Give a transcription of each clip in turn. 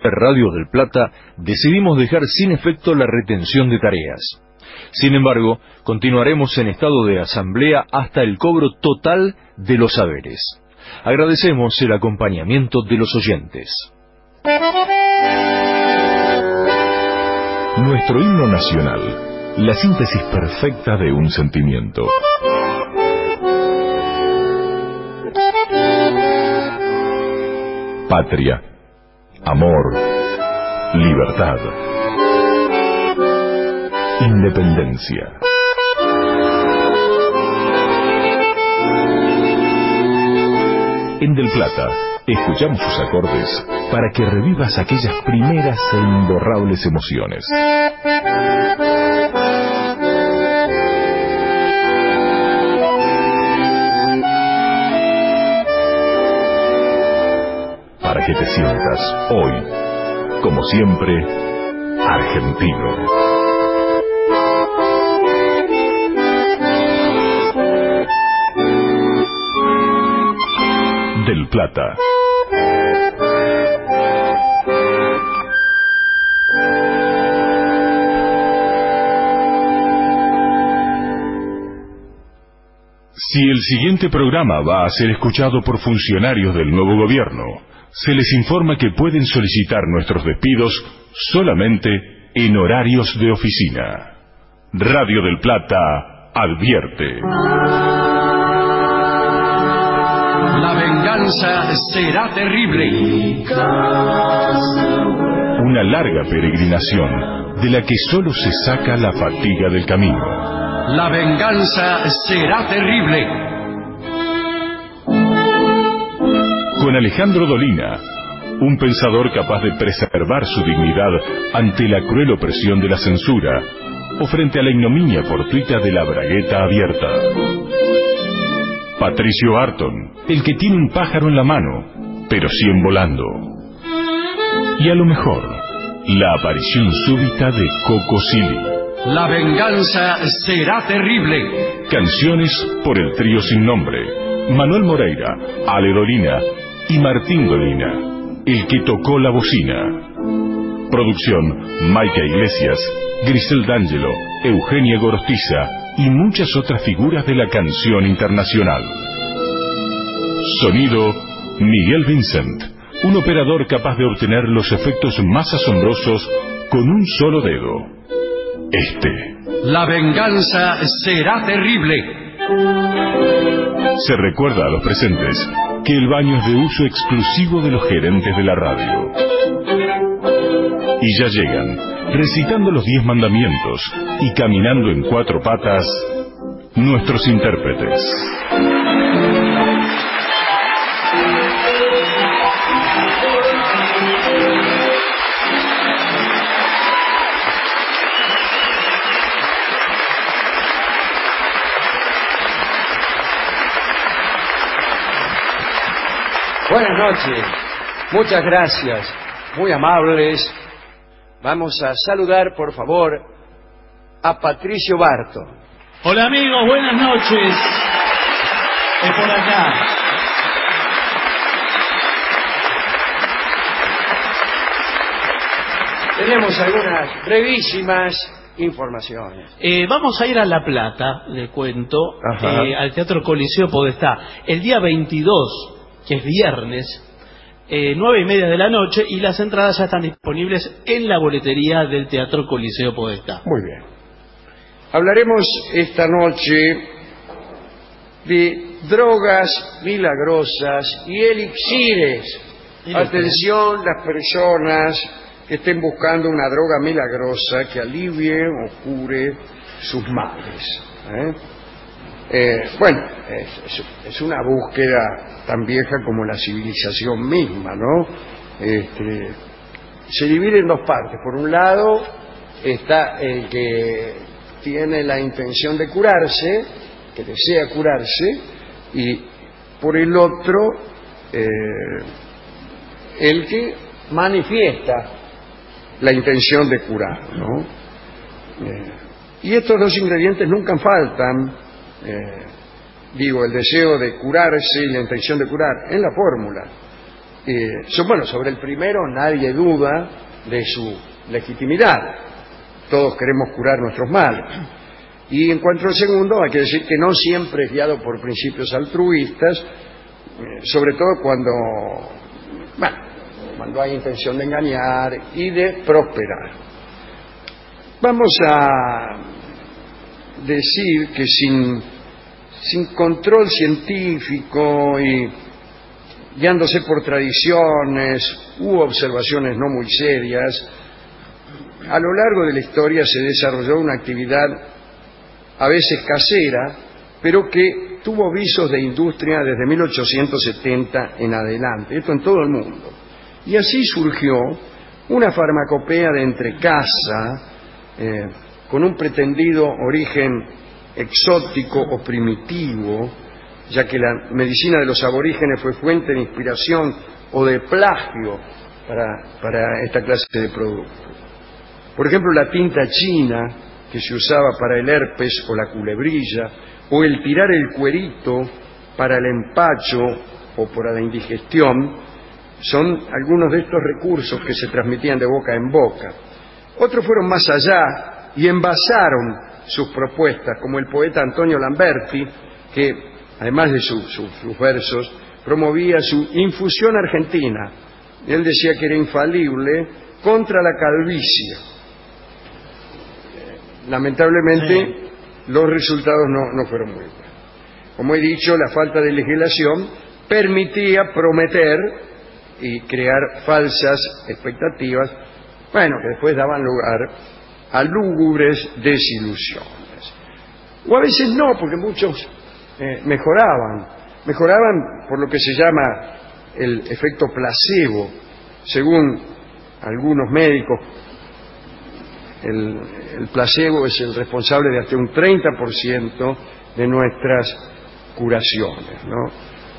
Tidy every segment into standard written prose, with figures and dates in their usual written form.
Radio del Plata decidimos dejar sin efecto la retención de tareas. Sin embargo, continuaremos en estado de asamblea hasta el cobro total de los haberes. Agradecemos el acompañamiento de los oyentes. Nuestro himno nacional, la síntesis perfecta de un sentimiento. Patria, amor, libertad, independencia. En Del Plata, escuchamos sus acordes para que revivas aquellas primeras e imborrables emociones. Para que te sientas hoy, como siempre, argentino. Del Plata. Si el siguiente programa va a ser escuchado por funcionarios del nuevo gobierno, se les informa que pueden solicitar nuestros despidos solamente en horarios de oficina. Radio del Plata advierte. La venganza será terrible. Una larga peregrinación de la que solo se saca la fatiga del camino. La venganza será terrible. Con Alejandro Dolina, un pensador capaz de preservar su dignidad ante la cruel opresión de la censura o frente a la ignominia fortuita de la bragueta abierta. Patricio Barton, el que tiene un pájaro en la mano, pero 100 volando. Y a lo mejor, la aparición súbita de Coco Silly. La venganza será terrible. Canciones por el trío sin nombre: Manuel Moreira, Ale Dolina y Martín Dolina, el que tocó la bocina. Producción: Maica Iglesias, Grisel D'Angelo, Eugenia Gorostiza y muchas otras figuras de la canción internacional. Sonido: Miguel Vincent, un operador capaz de obtener los efectos más asombrosos con un solo dedo. La venganza será terrible. Se recuerda a los presentes que el baño es de uso exclusivo de los gerentes de la radio. Y ya llegan, recitando los 10 mandamientos y caminando en 4 patas, nuestros intérpretes. Buenas noches, muchas gracias, muy amables. Vamos a saludar, por favor, a Patricio Barton. Hola amigos, buenas noches. Es por acá. Tenemos algunas brevísimas informaciones. Vamos a ir a La Plata, le cuento, al Teatro Coliseo Podestá, el día 22, que es viernes, 9:30 de la noche, y las entradas ya están disponibles en la boletería del Teatro Coliseo Podestá. Muy bien. Hablaremos esta noche de drogas milagrosas y elixires. Atención, las personas que estén buscando una droga milagrosa que alivie o cure sus males. Bueno, es una búsqueda tan vieja como la civilización misma, ¿no? Se divide en 2 partes. Por un lado está el que tiene la intención de curarse, que desea curarse, y por el otro el que manifiesta la intención de curar, ¿no? Y estos 2 ingredientes nunca faltan. El deseo de curarse y la intención de curar en la fórmula. Bueno, sobre el primero nadie duda de su legitimidad. Todos queremos curar nuestros males. Y en cuanto al segundo, hay que decir que no siempre es guiado por principios altruistas, sobre todo cuando hay intención de engañar y de prosperar. Vamos a decir que sin control científico y guiándose por tradiciones u observaciones no muy serias, a lo largo de la historia se desarrolló una actividad a veces casera, pero que tuvo visos de industria desde 1870 en adelante, esto en todo el mundo. Y así surgió una farmacopea de entrecasa, con un pretendido origen exótico o primitivo, ya que la medicina de los aborígenes fue fuente de inspiración o de plagio para esta clase de productos. Por ejemplo, la tinta china, que se usaba para el herpes o la culebrilla, o el tirar el cuerito para el empacho o para la indigestión, son algunos de estos recursos que se transmitían de boca en boca. Otros fueron más allá y envasaron sus propuestas, como el poeta Antonio Lamberti, que además de sus versos, promovía su infusión argentina. Él decía que era infalible contra la calvicie. Lamentablemente, los resultados no fueron muy buenos. Como he dicho, la falta de legislación permitía prometer y crear falsas expectativas, que después daban lugar a lúgubres desilusiones. O a veces no, porque muchos mejoraban por lo que se llama el efecto placebo. Según algunos médicos, el placebo es el responsable de hasta un 30% de nuestras curaciones, ¿no?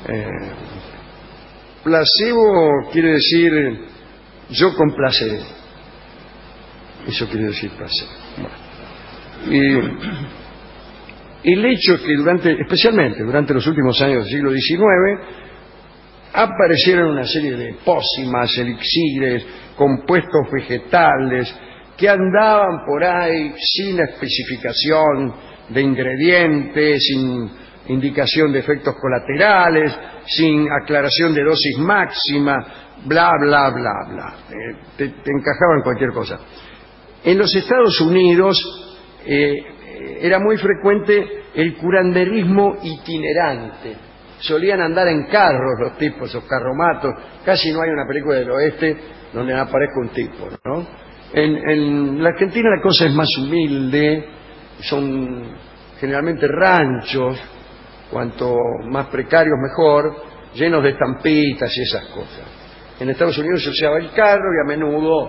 Placebo quiere decir yo complaceré. Eso quiere decir placebo. Bueno. Y el hecho es que especialmente durante los últimos años del siglo XIX, aparecieron una serie de pócimas, elixires, compuestos vegetales, que andaban por ahí sin especificación de ingredientes, sin indicación de efectos colaterales, sin aclaración de dosis máxima, bla, bla, bla, bla. Te encajaban cualquier cosa. En los Estados Unidos era muy frecuente el curanderismo itinerante. Solían andar en carros los tipos, esos carromatos. Casi no hay una película del oeste donde no aparezca un tipo, ¿no? En la Argentina la cosa es más humilde, son generalmente ranchos, cuanto más precarios mejor, llenos de estampitas y esas cosas. En Estados Unidos se usaba el carro y a menudo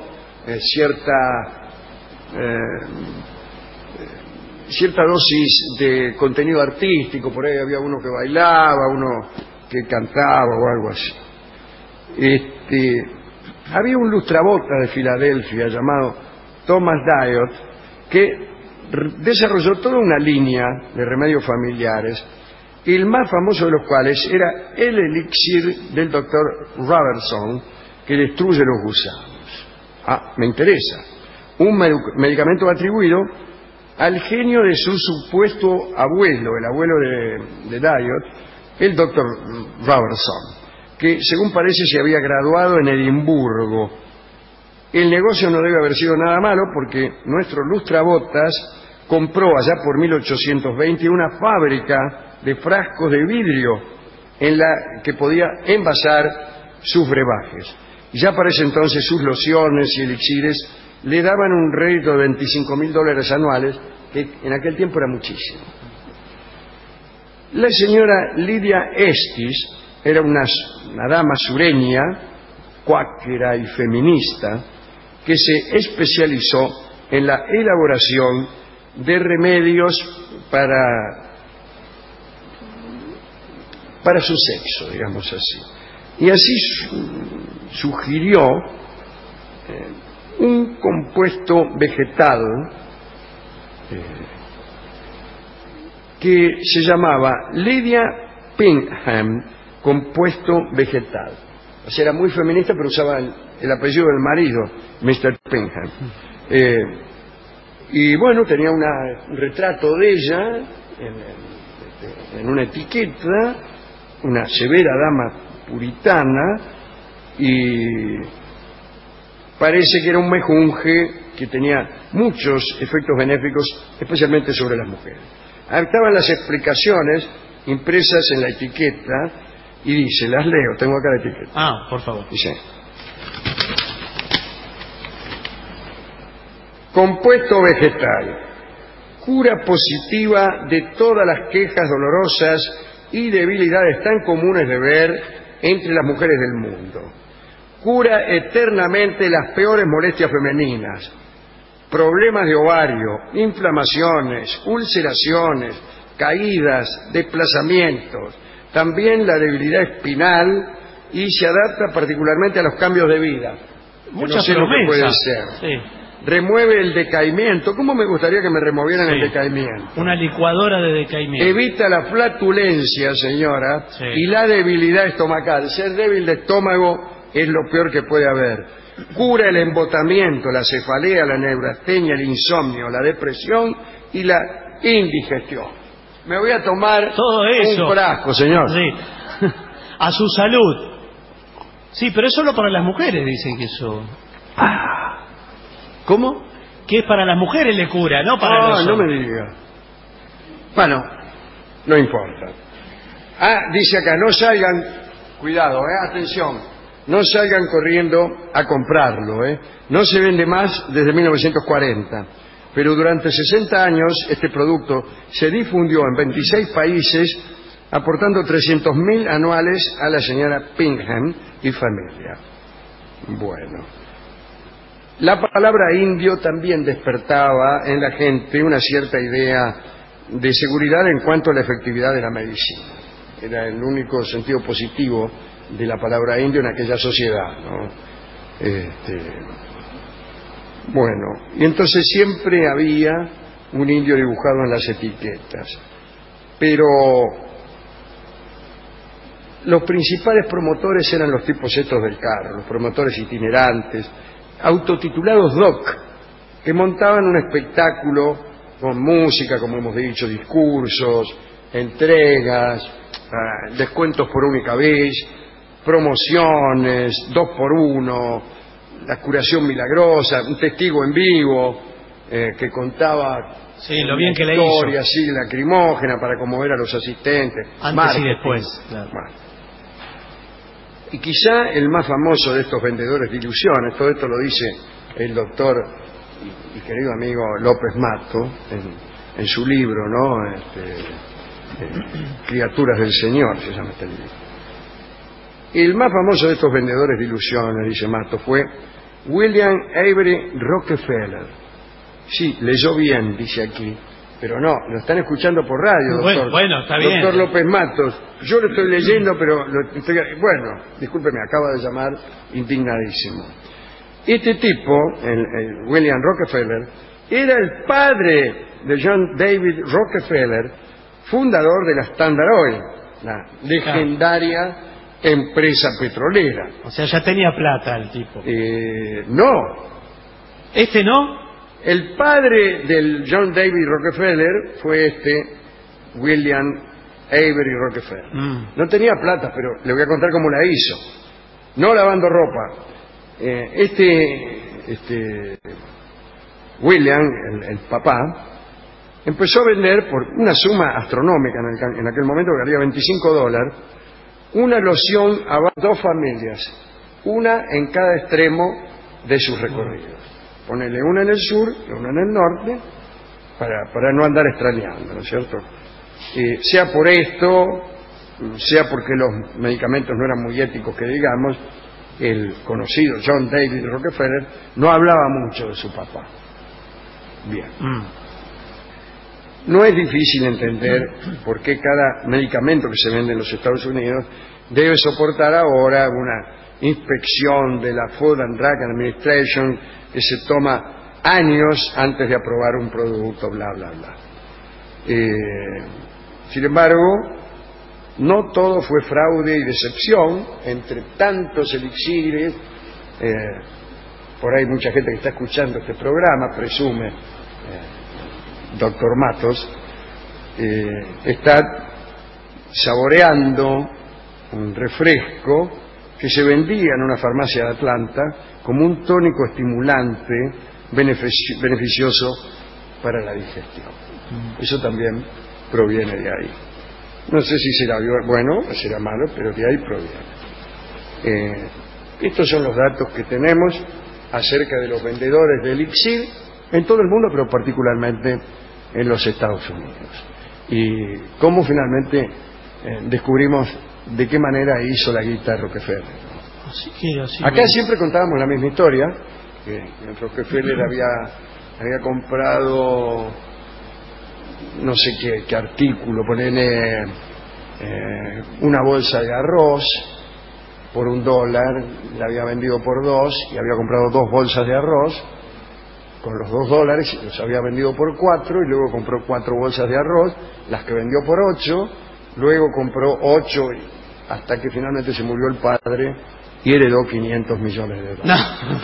cierta dosis de contenido artístico. Por ahí había uno que bailaba, uno que cantaba o algo así. Había un lustrabota de Filadelfia llamado Thomas Diot que desarrolló toda una línea de remedios familiares, el más famoso de los cuales era el elixir del doctor Robertson, que destruye los gusanos. Me interesa. Un medicamento atribuido al genio de su supuesto abuelo, el abuelo de Diot, el doctor Robertson, que según parece se había graduado en Edimburgo. El negocio no debe haber sido nada malo, porque nuestro lustrabotas compró allá por 1820 una fábrica de frascos de vidrio en la que podía envasar sus brebajes. Y ya para ese entonces sus lociones y elixires le daban un rédito de $25,000 anuales, que en aquel tiempo era muchísimo. La señora Lydia Estes era una dama sureña, cuáquera y feminista, que se especializó en la elaboración de remedios para su sexo, digamos así. Y así sugirió un compuesto vegetal que se llamaba Lydia Pinkham, compuesto vegetal. O sea, era muy feminista, pero usaba el apellido del marido, Mr. Pinkham. Y bueno, tenía un retrato de ella en una etiqueta, una severa dama puritana, y parece que era un mejunje que tenía muchos efectos benéficos, especialmente sobre las mujeres. Estaban las explicaciones impresas en la etiqueta, y dice, las leo, tengo acá la etiqueta. Ah, por favor. Dice: compuesto vegetal, cura positiva de todas las quejas dolorosas y debilidades tan comunes de ver entre las mujeres del mundo. Cura eternamente las peores molestias femeninas, problemas de ovario, inflamaciones, ulceraciones, caídas, desplazamientos, también la debilidad espinal, y se adapta particularmente a los cambios de vida. Muchas no sé lo que puede ser. Sí. Remueve el decaimiento. ¿Cómo me gustaría que me removieran el decaimiento? Una licuadora de decaimiento. Evita la flatulencia, señora, Sí. y la debilidad estomacal. Ser débil de estómago es lo peor que puede haber. Cura el embotamiento, la cefalea, la neurastenia, el insomnio, la depresión y la indigestión. Me voy a tomar todo eso. un frasco, señor. Sí. A su salud. Sí, pero es solo para las mujeres, dicen que eso. ¿Cómo? Que es para las mujeres le cura, no para los no me hombres. diga. Bueno, no importa. Dice acá, no salgan, cuidado, atención, no salgan corriendo a comprarlo, No se vende más desde 1940, pero durante 60 años este producto se difundió en 26 países, aportando 300.000 anuales a la señora Pinkham y familia. Bueno, la palabra indio también despertaba en la gente una cierta idea de seguridad en cuanto a la efectividad de la medicina. Era el único sentido positivo de la palabra indio en aquella sociedad, ¿no? Bueno, y entonces siempre había un indio dibujado en las etiquetas, pero los principales promotores eran los tipos estos del carro, los promotores itinerantes, autotitulados doc, que montaban un espectáculo con música, como hemos dicho, discursos, entregas, descuentos por única vez, promociones, 2x1, la curación milagrosa, un testigo en vivo que contaba lo bien que le hizo, historia así lacrimógena para conmover a los asistentes, antes y después, claro. Bueno. Y quizá el más famoso de estos vendedores de ilusiones, todo esto lo dice el doctor y querido amigo López Mato en su libro, ¿no? Criaturas del Señor se llama este libro. El más famoso de estos vendedores de ilusiones, dice Mato, fue William Avery Rockefeller. Sí, leyó bien, dice aquí, pero no, lo están escuchando por radio, doctor. Bueno, está bien. Doctor López Matos, yo lo estoy leyendo, pero bueno, discúlpeme, acaba de llamar indignadísimo. Este tipo, el William Rockefeller, era el padre de John David Rockefeller, fundador de la Standard Oil, la legendaria empresa petrolera. O sea, ya tenía plata el tipo. No. ¿Este no? El padre del John David Rockefeller fue William Avery Rockefeller. No tenía plata, pero le voy a contar cómo la hizo. No lavando ropa. William, el papá, empezó a vender por una suma astronómica en aquel momento, que valía $25, una loción a 2 familias, una en cada extremo de sus recorridos. Ponerle una en el sur y una en el norte para no andar extrañando, ¿no es cierto? Sea por esto, sea porque los medicamentos no eran muy éticos, que digamos, el conocido John David Rockefeller no hablaba mucho de su papá. Bien. No es difícil entender por qué cada medicamento que se vende en los Estados Unidos debe soportar ahora una inspección de la Food and Drug Administration que se toma años antes de aprobar un producto, bla, bla, bla. Sin embargo, no todo fue fraude y decepción. Entre tantos elixires, por ahí mucha gente que está escuchando este programa, presume, doctor Matos, está saboreando un refresco que se vendía en una farmacia de Atlanta como un tónico estimulante beneficioso para la digestión. Eso también proviene de ahí. No sé si será bueno o será malo, pero de ahí proviene. Estos son los datos que tenemos acerca de los vendedores de elixir en todo el mundo, pero particularmente en los Estados Unidos. Y cómo finalmente descubrimos de qué manera hizo la guita Rockefeller. Acá siempre contábamos la misma historia, que Rockefeller había comprado no sé qué artículo, ponele una bolsa de arroz por $1, la había vendido por 2 y había comprado 2 bolsas de arroz con los $2, los había vendido por 4 y luego compró 4 bolsas de arroz, las que vendió por 8, luego compró 8 hasta que finalmente se murió el padre y heredó $500 millones. No.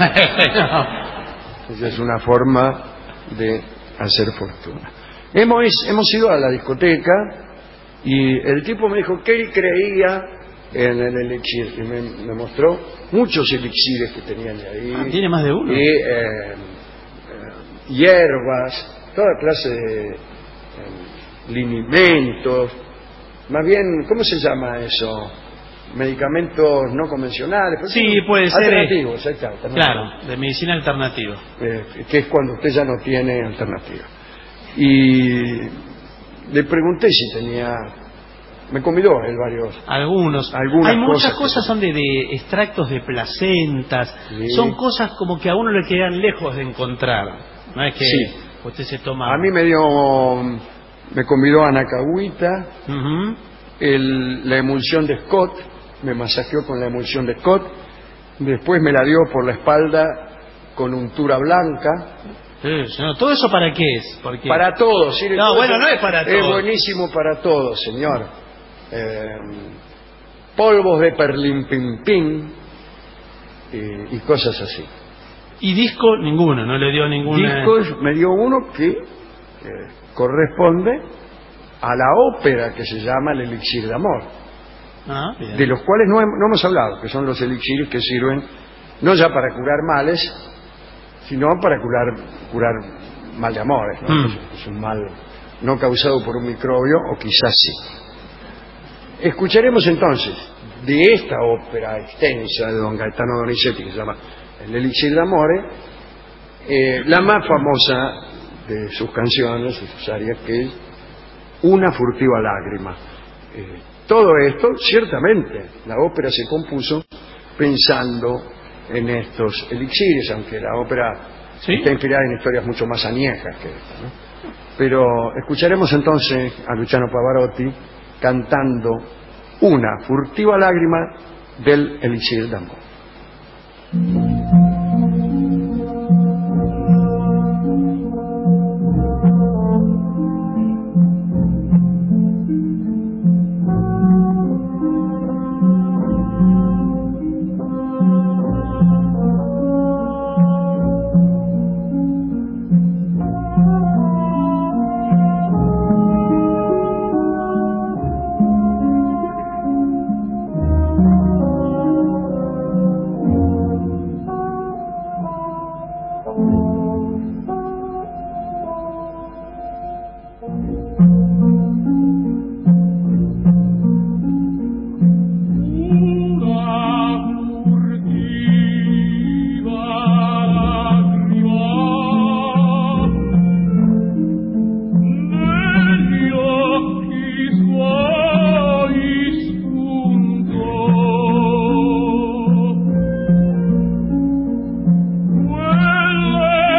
Esa es una forma de hacer fortuna. Hemos ido a la discoteca y el tipo me dijo que él creía en el elixir y me mostró muchos elixires que tenían ahí. Tiene más de uno. Y hierbas, toda clase de linimentos, más bien, ¿cómo se llama eso? Medicamentos no convencionales. Sí, puede ser. Alternativos, alternativos. Claro, de medicina alternativa. Que es cuando usted ya no tiene alternativa. Y le pregunté si tenía... Me convidó él algunas muchas cosas son de extractos de placentas, sí. Son cosas como que a uno le quedan lejos de encontrar. No es que sí. Usted se toma... A mí me convidó a Nacahuita, la emulsión de Scott, me masajeó con la emulsión de Scott, después me la dio por la espalda con untura blanca. No, ¿todo eso para qué es? Porque... Para todos. ¿Sí? No, bueno, no es para todos. Es buenísimo para todos, señor. Polvos de perlimpimpín y cosas así. Y disco ninguno, no le dio ninguna. Discos me dio uno que corresponde a la ópera que se llama El Elixir de Amor, de los cuales no hemos hablado, que son los elixires que sirven no ya para curar males, sino para curar mal de amores, ¿no? Es un mal no causado por un microbio, o quizás sí. Escucharemos entonces de esta ópera extensa de don Gaetano Donizetti, que se llama El Elixir de Amore, la más famosa de sus canciones, de sus arias, que es Una furtiva lágrima. Todo esto, ciertamente, la ópera se compuso pensando en estos elixires, aunque la ópera está inspirada en historias mucho más añejas que esta, ¿no? Pero escucharemos entonces a Luciano Pavarotti cantando Una furtiva lágrima del Elixir de Amor. Quelle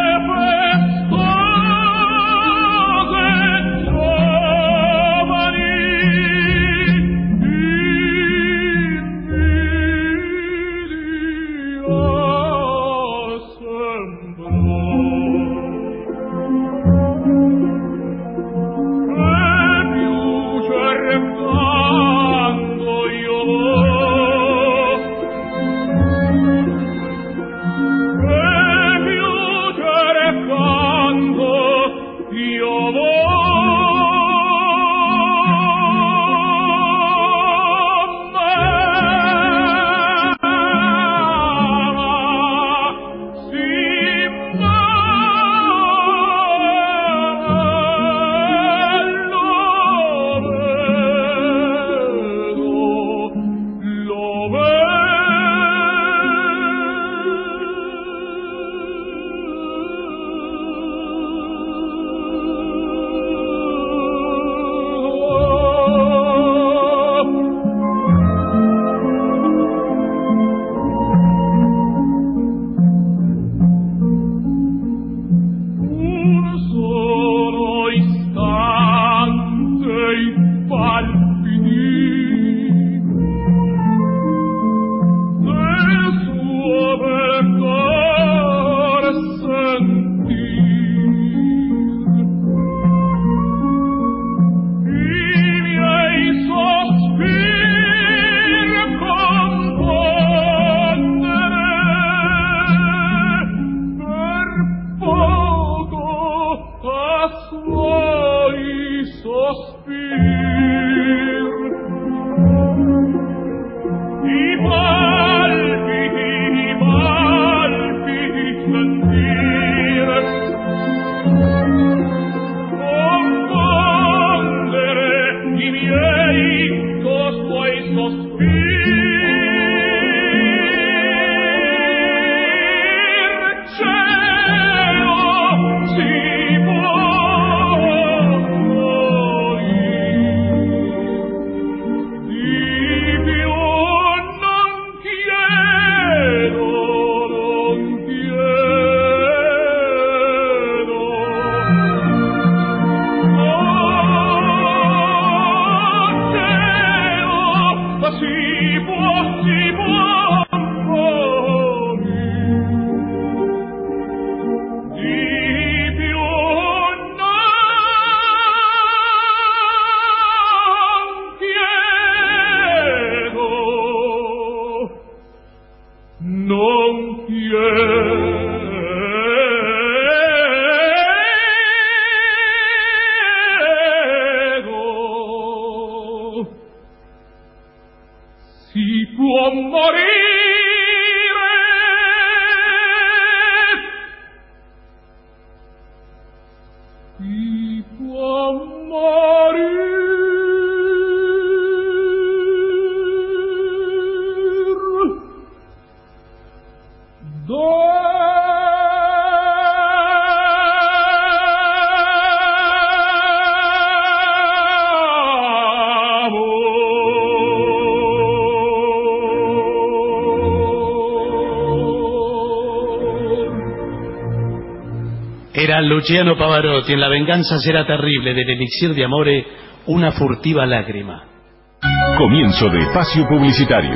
suoi sospir, i palpiti sentir, confondere i miei co' suoi sospir. Era Luciano Pavarotti en La venganza será terrible, del elixir de Amore, una furtiva lágrima. Comienzo de espacio publicitario.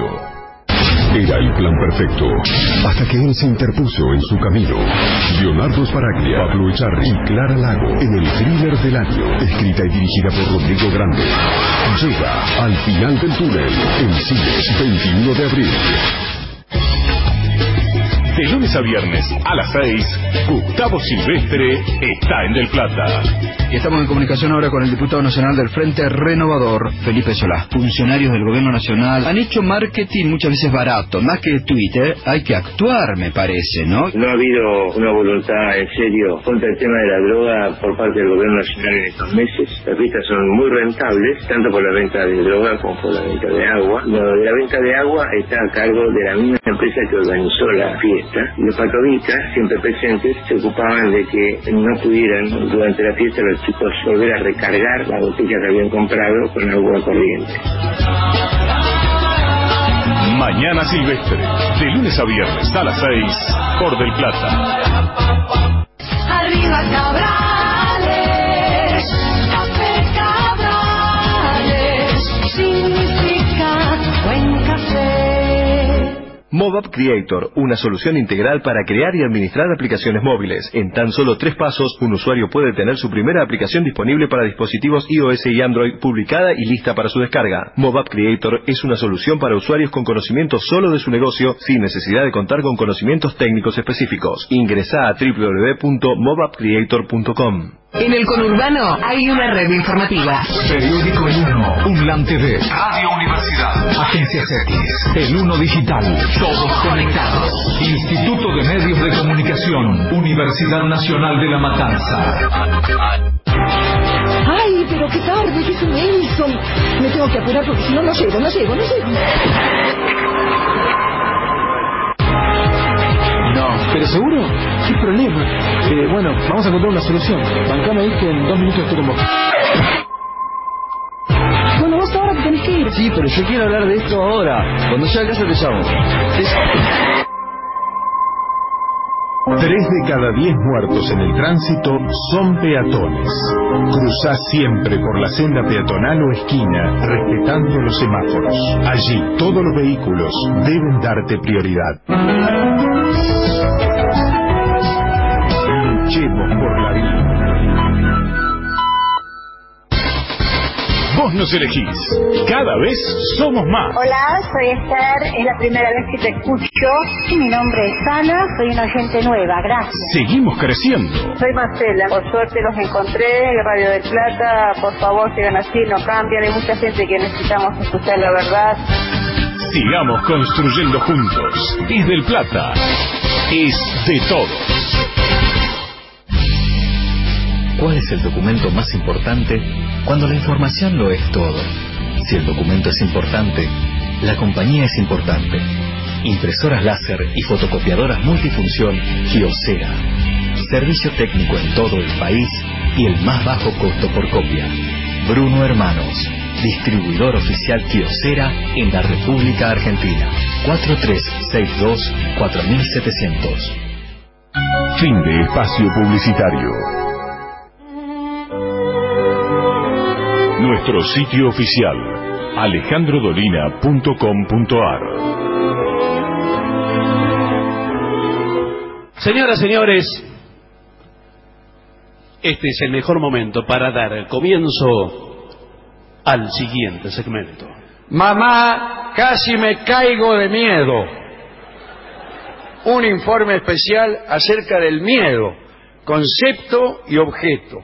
Era el plan perfecto, hasta que él se interpuso en su camino. Leonardo Sbaraglia, Pablo Echarri y Clara Lago, en el thriller del año, escrita y dirigida por Rodrigo Grande. Llega Al final del túnel, en cines, 21 de abril. De lunes a viernes a las 6, Gustavo Silvestre está en Del Plata. Y estamos en comunicación ahora con el diputado nacional del Frente Renovador, Felipe Solá. Funcionarios del gobierno nacional han hecho marketing muchas veces barato. Más que Twitter, hay que actuar, me parece, ¿no? No ha habido una voluntad en serio contra el tema de la droga por parte del gobierno nacional en estos meses. Las pistas son muy rentables, tanto por la venta de droga como por la venta de agua. Lo de la venta de agua está a cargo de la misma empresa que organizó la fiesta. Los patovitas, siempre presentes, se ocupaban de que no pudieran durante la fiesta los chicos volver a recargar la botella que habían comprado con agua corriente. Mañana Silvestre, de lunes a viernes a las 6, por Del Plata. Arriba Cabrales, café Cabrales, significa buen café. MobApp Creator, una solución integral para crear y administrar aplicaciones móviles. En tan solo 3 pasos, un usuario puede tener su primera aplicación disponible para dispositivos iOS y Android, publicada y lista para su descarga. MobApp Creator es una solución para usuarios con conocimiento solo de su negocio, sin necesidad de contar con conocimientos técnicos específicos. Ingresá a www.mobappcreator.com. En el conurbano hay una red informativa. Periódico El Uno, UNLAM TV, Radio Universidad, Agencias X, El Uno Digital, todos conectados. Instituto de Medios de Comunicación, Universidad Nacional de La Matanza. Ay, pero qué tarde, que es un Nelson. Me tengo que apurar porque si no, no llego. No, ¿pero seguro? ¿Qué problema? Bueno, vamos a encontrar una solución. Bancame ahí que en 2 minutos estoy con vos. Bueno, vos ahora te tenés que ir. Sí, pero yo quiero hablar de esto ahora. Cuando llegue a casa te llamo. 3 de cada 10 muertos en el tránsito son peatones. Cruzá siempre por la senda peatonal o esquina, respetando los semáforos. Allí todos los vehículos deben darte prioridad. Luchemos por la vida. Vos nos elegís. Cada vez somos más. Hola, soy Esther. Es la primera vez que te escucho. Mi nombre es Ana. Soy una oyente nueva. Gracias. Seguimos creciendo. Soy Marcela. Por suerte los encontré en Radio del Plata. Por favor, sigan así, no cambian. Hay mucha gente que necesitamos escuchar la verdad. Sigamos construyendo juntos. Es del Plata. Es de todos. ¿Cuál es el documento más importante cuando la información lo es todo? Si el documento es importante, la compañía es importante. Impresoras láser y fotocopiadoras multifunción Kyocera. Servicio técnico en todo el país y el más bajo costo por copia. Bruno Hermanos, distribuidor oficial Kyocera en la República Argentina. 4362-4700. Fin de espacio publicitario. Nuestro sitio oficial, alejandrodolina.com.ar. Señoras, señores, este es el mejor momento para dar comienzo al siguiente segmento. Mamá, casi me caigo de miedo. Un informe especial acerca del miedo, concepto y objeto.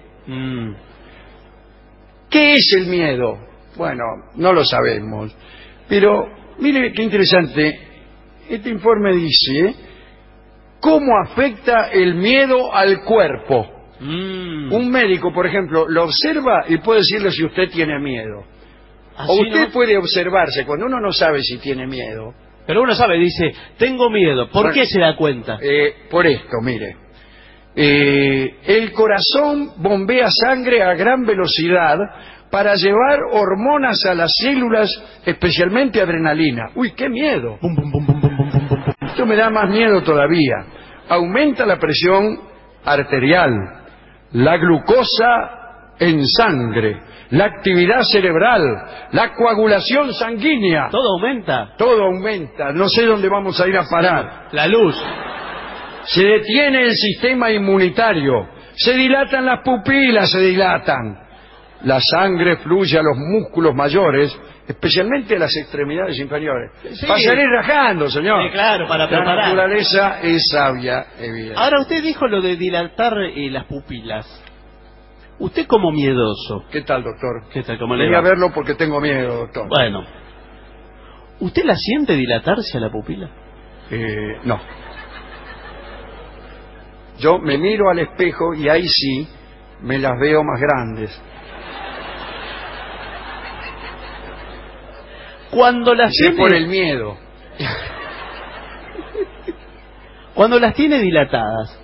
¿Qué es el miedo? Bueno, no lo sabemos. Pero, mire qué interesante. Este informe dice cómo afecta el miedo al cuerpo. Un médico, por ejemplo, lo observa y puede decirle si usted tiene miedo. O usted puede observarse cuando uno no sabe si tiene miedo. Pero uno sabe, dice, tengo miedo. ¿Por qué se da cuenta? Por esto, mire. El corazón bombea sangre a gran velocidad para llevar hormonas a las células, especialmente adrenalina. ¡Uy, qué miedo! Esto me da más miedo todavía. Aumenta la presión arterial, la glucosa en sangre, la actividad cerebral, la coagulación sanguínea. Todo aumenta. Todo aumenta. No sé dónde vamos a ir a parar. La luz. Se detiene el sistema inmunitario, se dilatan las pupilas, se dilatan. La sangre fluye a los músculos mayores, especialmente a las extremidades inferiores. Sí. Para salir rajando, señor. Sí, claro, para preparar. La naturaleza es sabia, evidente. Ahora, usted dijo lo de dilatar las pupilas. Usted como miedoso. ¿Qué tal, doctor? ¿Qué tal? ¿Cómo le Venía va? a verlo porque tengo miedo, doctor. Bueno. ¿Usted la siente dilatarse a la pupila? No. Yo me miro al espejo y ahí sí me las veo más grandes. Cuando las tiene... por el miedo. Cuando las tiene dilatadas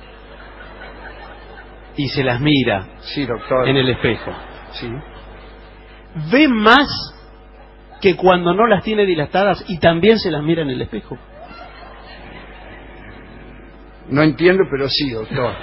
y se las mira, sí, doctor, en el espejo, sí, ¿ve más que cuando no las tiene dilatadas y también se las mira en el espejo? No entiendo, pero sí, doctor.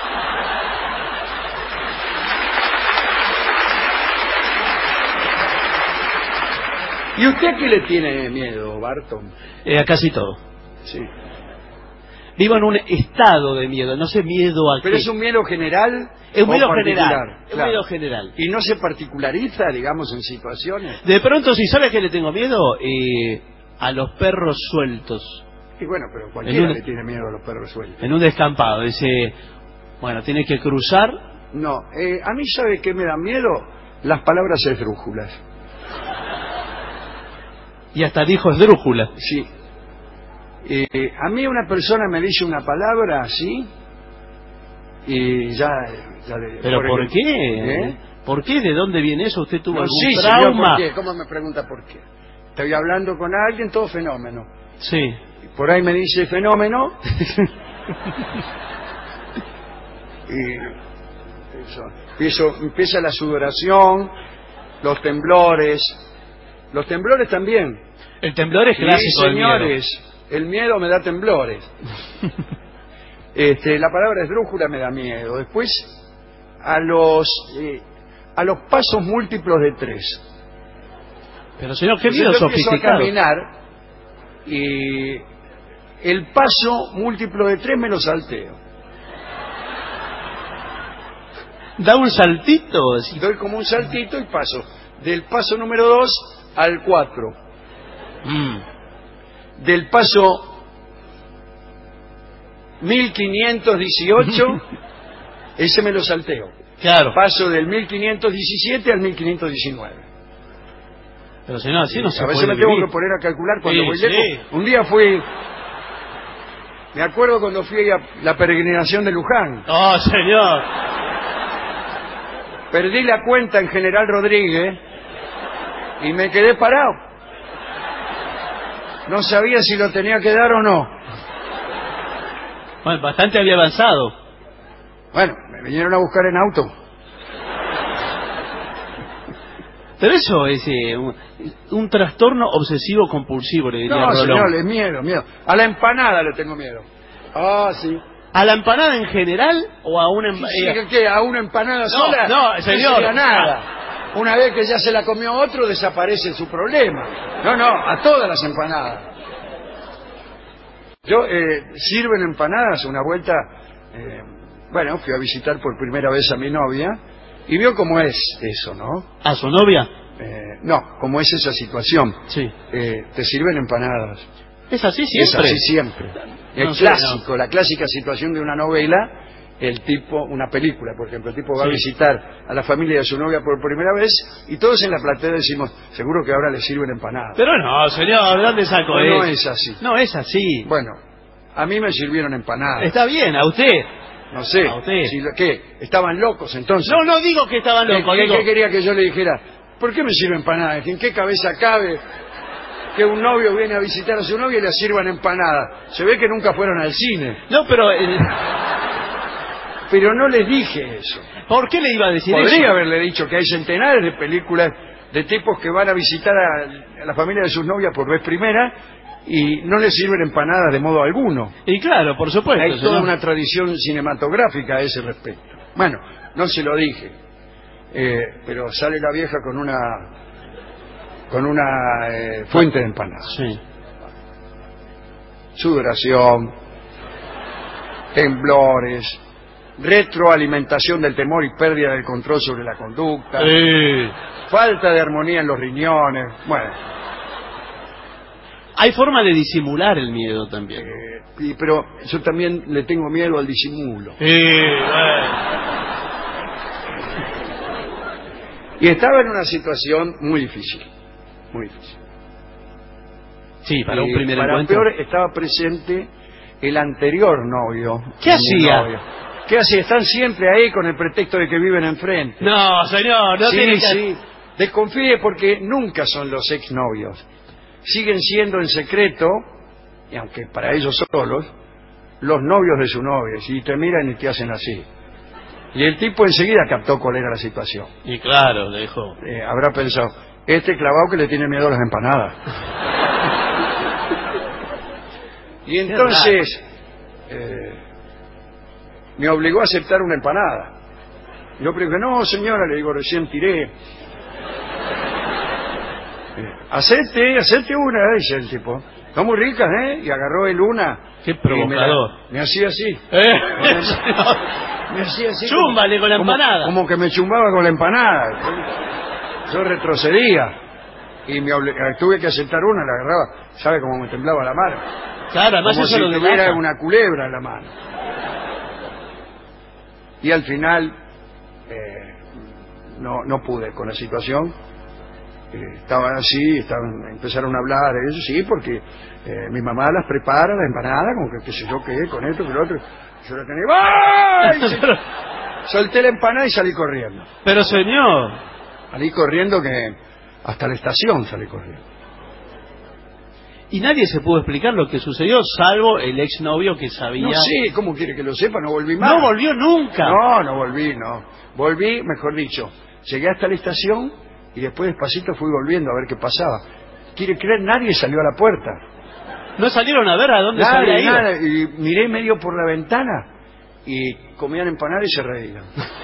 ¿Y usted a qué le tiene miedo, Barton? A casi todo. Sí. Vivo en un estado de miedo, no sé miedo a qué. ¿Pero es un miedo general? Es un miedo particular? general. Es un miedo general. ¿Y no se particulariza, digamos, en situaciones? De pronto, si sabe a qué le tengo miedo, a los perros sueltos. Y bueno, pero cualquiera le tiene miedo a los perros sueltos. En un descampado, dice, bueno, tiene que cruzar. No, a mí, ¿sabe qué me da miedo? Las palabras esdrújulas. Y hasta dijo esdrújula. Sí. A mí una persona me dice una palabra así y ya le... ¿Pero por qué? ¿Por qué? ¿De dónde viene eso? ¿Usted tuvo algún trauma? Señor, ¿por qué? ¿Cómo me pregunta por qué? Estoy hablando con alguien, todo fenómeno. Sí. Y por ahí me dice fenómeno. Y empieza la sudoración, los temblores. Los temblores también. El temblor es clásico. Sí, señores. El miedo me da temblores. La palabra esdrújula me da miedo. Después, a los pasos múltiplos de 3. Pero señor, qué miedo sofisticado. Empiezo a caminar y el paso múltiplo de 3 me lo salteo. ¿Da un saltito? Doy como un saltito y paso. del paso número 2 al 4. Del paso 1518, ese me lo salteo. Claro. Paso del 1517 al 1519. Pero si no, así no se a puede veces me tengo vivir. que poner a calcular cuando Sí, voy sí. lejos. Un día fui... Me acuerdo cuando fui a la peregrinación de Luján. ¡Oh, señor! Perdí la cuenta en General Rodríguez y me quedé parado. No sabía si lo tenía que dar o no. Bueno, bastante había avanzado. Bueno, me vinieron a buscar en auto. Pero eso es un trastorno obsesivo compulsivo, le diría No, Rolón. señor, es miedo. A la empanada le tengo miedo. Ah, sí. ¿A la empanada en general o a una empanada? ¿Qué? ¿A una empanada sola? No, señor. No sería nada. Una vez que ya se la comió otro, desaparece su problema. No, a todas las empanadas. Yo, sirven empanadas una vuelta... bueno, fui a visitar por primera vez a mi novia y vio cómo es eso, ¿no? ¿A su novia? No, cómo es esa situación. Sí. Te sirven empanadas. ¿Es así siempre? Es así siempre. El clásico, la clásica situación de una novela, el tipo, una película, por ejemplo, el tipo va a visitar a la familia de su novia por primera vez y todos en la platea decimos, seguro que ahora le sirven empanadas. Pero no, señor, ¿de dónde saco No, eso? no es así. No es así. Bueno, a mí me sirvieron empanadas. Está bien, a usted. No sé. A usted. ¿Qué? ¿Estaban locos entonces? No digo que estaban locos. ¿Qué quería que yo le dijera? ¿Por qué me sirven empanadas? ¿En qué cabeza cabe que un novio viene a visitar a su novia y le sirvan empanadas? Se ve que nunca fueron al cine. No, pero... Pero no les dije eso. ¿Por qué le iba a decir eso? Podría haberle dicho que hay centenares de películas de tipos que van a visitar a la familia de sus novias por vez primera y no les sirven empanadas de modo alguno. Y claro, por supuesto. Hay toda una tradición cinematográfica a ese respecto. Bueno, no se lo dije, pero sale la vieja con una fuente de empanadas. Sí. Sudoración, temblores, retroalimentación del temor y pérdida del control sobre la conducta, falta de armonía en los riñones. Bueno, hay forma de disimular el miedo también. Pero yo también le tengo miedo al disimulo. Y estaba en una situación muy difícil. Muy difícil. Sí, para un primer para encuentro. peor, estaba presente el anterior novio. ¿Qué hacía? ¿Qué hacía? Están siempre ahí con el pretexto de que viven enfrente. No, señor, no tiene que... Sí. Desconfíe porque nunca son los exnovios. Siguen siendo en secreto, y aunque para ellos solos, los novios de su novia. Y te miran y te hacen así. Y el tipo enseguida captó cuál era la situación. Y claro, le dijo. Habrá pensado, este clavado que le tiene miedo a las empanadas. Y entonces me obligó a aceptar una empanada. Yo le dije, no señora, le digo, recién tiré. Acepte una, dice el tipo. Son muy ricas, ¿eh? Y agarró él una. Qué provocador. Me hacía así. Me hacía así. Chúmbale con la empanada. Como que me chumbaba con la empanada. Yo retrocedía. Y tuve que aceptar una, la agarraba. ¿Sabe cómo me temblaba la mano? Claro, además como eso si lo tuviera delata. una culebra en la mano. Y al final no pude con la situación. Estaban así, empezaron a hablar eso, sí, porque mi mamá las prepara, las empanadas, como que qué sé yo qué, con esto, con lo otro. Yo la tenía, ¡ay! Solté la empanada y salí corriendo. Pero señor. Salí corriendo que hasta la estación salí corriendo. Y nadie se pudo explicar lo que sucedió, salvo el exnovio que sabía... No sé, ¿cómo quiere que lo sepa? No volví más. No volvió nunca. No volví, no. Volví, mejor dicho, llegué hasta la estación y después despacito fui volviendo a ver qué pasaba. ¿Quiere creer? Nadie salió a la puerta. ¿No salieron a ver a dónde se había ido? Nada, y miré medio por la ventana y comían empanadas y se reían.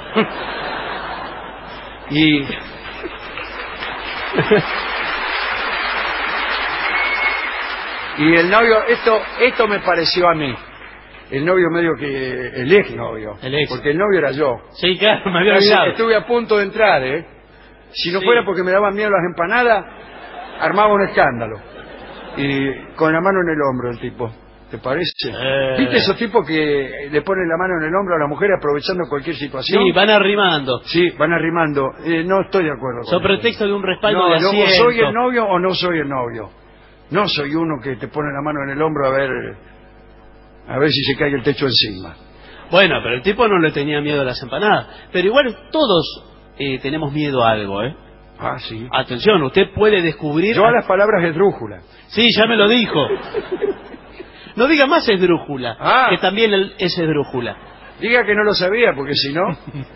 Y el novio, esto me pareció a mí. El novio medio que... El exnovio. El ex. Porque el novio era yo. Sí, claro, me había olvidado. Estuve a punto de entrar, Si no fuera porque me daban miedo las empanadas, armaba un escándalo. Y con la mano en el hombro el tipo. ¿Te parece? ¿Viste esos tipos que le ponen la mano en el hombro a la mujer aprovechando cualquier situación? Sí, van arrimando. Sí, van arrimando. No estoy de acuerdo. Son pretexto de un respaldo de no, asiento. o soy el novio o no soy el novio. No soy uno que te pone la mano en el hombro a ver si se cae el techo encima. Bueno, pero el tipo no le tenía miedo a las empanadas. Pero igual todos tenemos miedo a algo, ¿eh? Ah, sí. Atención, usted puede descubrir... Yo a las palabras esdrújula. Sí, ya me lo dijo. No diga más esdrújula, que también es esdrújula. Diga que no lo sabía, porque si no...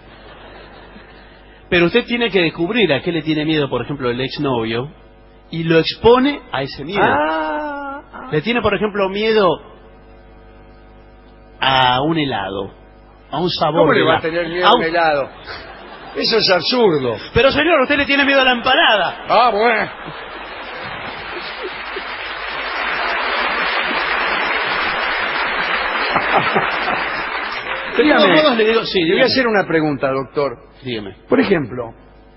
Pero usted tiene que descubrir a qué le tiene miedo, por ejemplo, el exnovio, y lo expone a ese miedo. Le tiene, por ejemplo, miedo a un helado, a un sabor. ¿Cómo de le va a tener miedo a un helado? Eso es absurdo. Pero señor, usted le tiene miedo a la empanada. Ah, bueno. Dígame, le voy a hacer una pregunta, doctor. Dígame. Por ejemplo,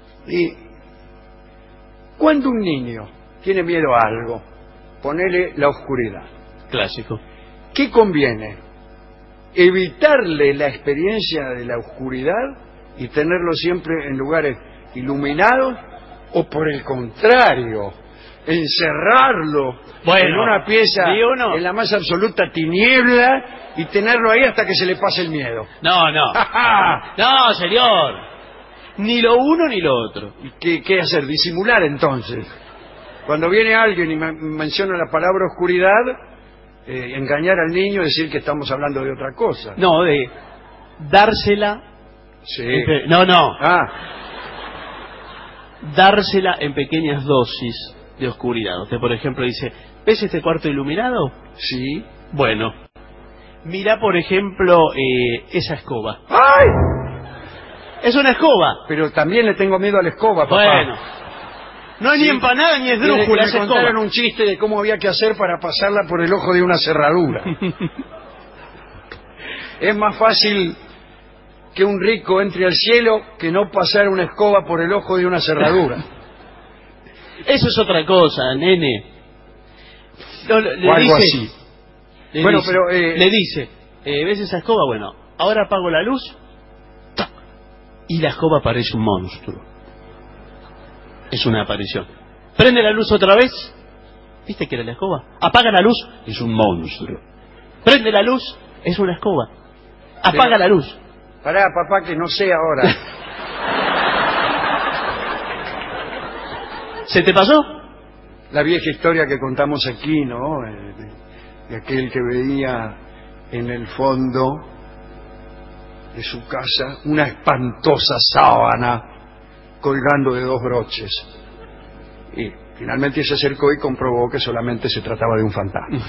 cuando un niño tiene miedo a algo, ponele la oscuridad. Clásico. ¿Qué conviene? ¿Evitarle la experiencia de la oscuridad y tenerlo siempre en lugares iluminados? ¿O por el contrario, encerrarlo en una pieza en la más absoluta tiniebla y tenerlo ahí hasta que se le pase el miedo? No, no. No, señor. Ni lo uno ni lo otro. ¿Y qué hacer? ¿Disimular entonces? Cuando viene alguien y menciona la palabra oscuridad, engañar al niño y decir que estamos hablando de otra cosa. No, de dársela. Sí. No. Dársela en pequeñas dosis de oscuridad. Usted, por ejemplo, dice, ¿ves este cuarto iluminado? Sí. Bueno, mira, por ejemplo, esa escoba. ¡Ay! Es una escoba. Pero también le tengo miedo a la escoba, papá. Bueno. No es ni empanada ni esdrújula, es escoba. Me contaron escoba. un chiste de cómo había que hacer para pasarla por el ojo de una cerradura. Es más fácil que un rico entre al cielo que no pasar una escoba por el ojo de una cerradura. Eso es otra cosa, nene. No, le o algo dice, así. Le bueno, dice, pero... le dice, ¿ves esa escoba? Bueno, ahora apago la luz. ¡Tac! Y la escoba parece un monstruo. Es una aparición. Prende la luz otra vez. ¿Viste que era la escoba? Apaga la luz. Es un monstruo. Prende la luz. Es una escoba. Apaga la luz. Pará, papá, que no sé ahora. ¿Se te pasó? La vieja historia que contamos aquí, ¿no? De aquel que veía en el fondo de su casa una espantosa sábana colgando de 2 broches. Y finalmente se acercó y comprobó que solamente se trataba de un fantasma.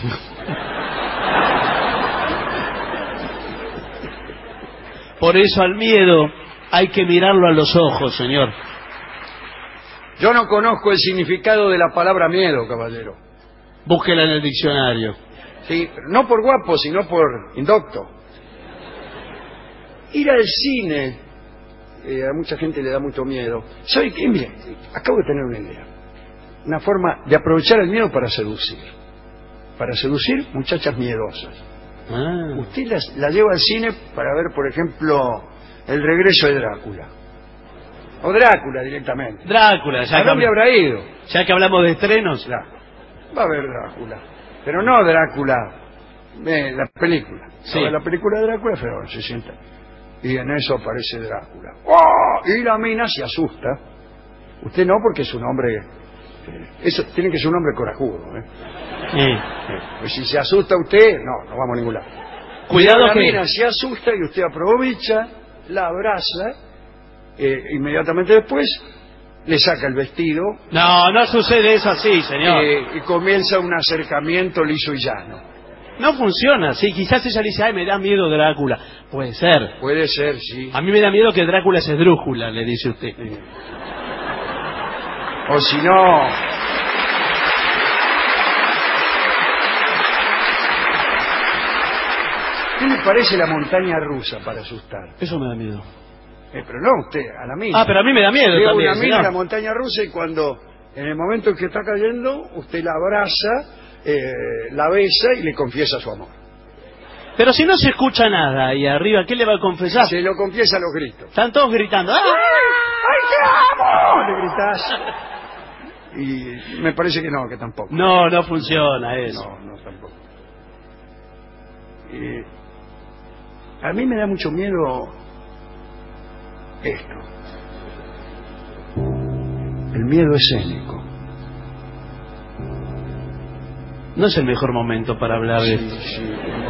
Por eso al miedo hay que mirarlo a los ojos, señor. Yo no conozco el significado de la palabra miedo, caballero. Búsquela en el diccionario. Sí, pero no por guapo, sino por indocto. Ir al cine, a mucha gente le da mucho miedo. ¿Sabe qué? Mire, acabo de tener una idea. Una forma de aprovechar el miedo para seducir. Para seducir muchachas miedosas. Usted la lleva al cine para ver, por ejemplo, El regreso de Drácula. O Drácula directamente. Drácula, ya ¿A dónde habrá ido? Ya que hablamos de estrenos. Va a ver Drácula. Pero no Drácula, la película. Sí. La película de Drácula, pero se sienta. Y en eso aparece Drácula. ¡Oh! Y la mina se asusta. Usted no, porque es un hombre... Eso tiene que ser un hombre corajudo. Pues si se asusta usted, no vamos a ningún lado. Cuidado la que... mina se asusta y usted aprovecha, la abraza, inmediatamente después le saca el vestido. No sucede eso así, señor. Y comienza un acercamiento liso y llano. No funciona, sí, quizás ella le dice, ay, me da miedo Drácula. Puede ser. Puede ser, sí. A mí me da miedo que Drácula es esdrújula, le dice usted. Sí. O si no... ¿Qué le parece la montaña rusa para asustar? Eso me da miedo. Pero no usted, a la mina. Ah, pero a mí me da miedo Veo también. una mina en señor. la montaña rusa y cuando, en el momento en que está cayendo, usted la abraza, la besa y le confiesa su amor. Pero si no se escucha nada ahí arriba, ¿qué le va a confesar? Se lo confiesa a los gritos. Están todos gritando. ¡Ay! ¡Ay, te amo! Le gritás. Y me parece que no, que tampoco. No, no funciona eso. No, tampoco. A mí me da mucho miedo esto. El miedo escénico. No es el mejor momento para hablar de esto. Sí.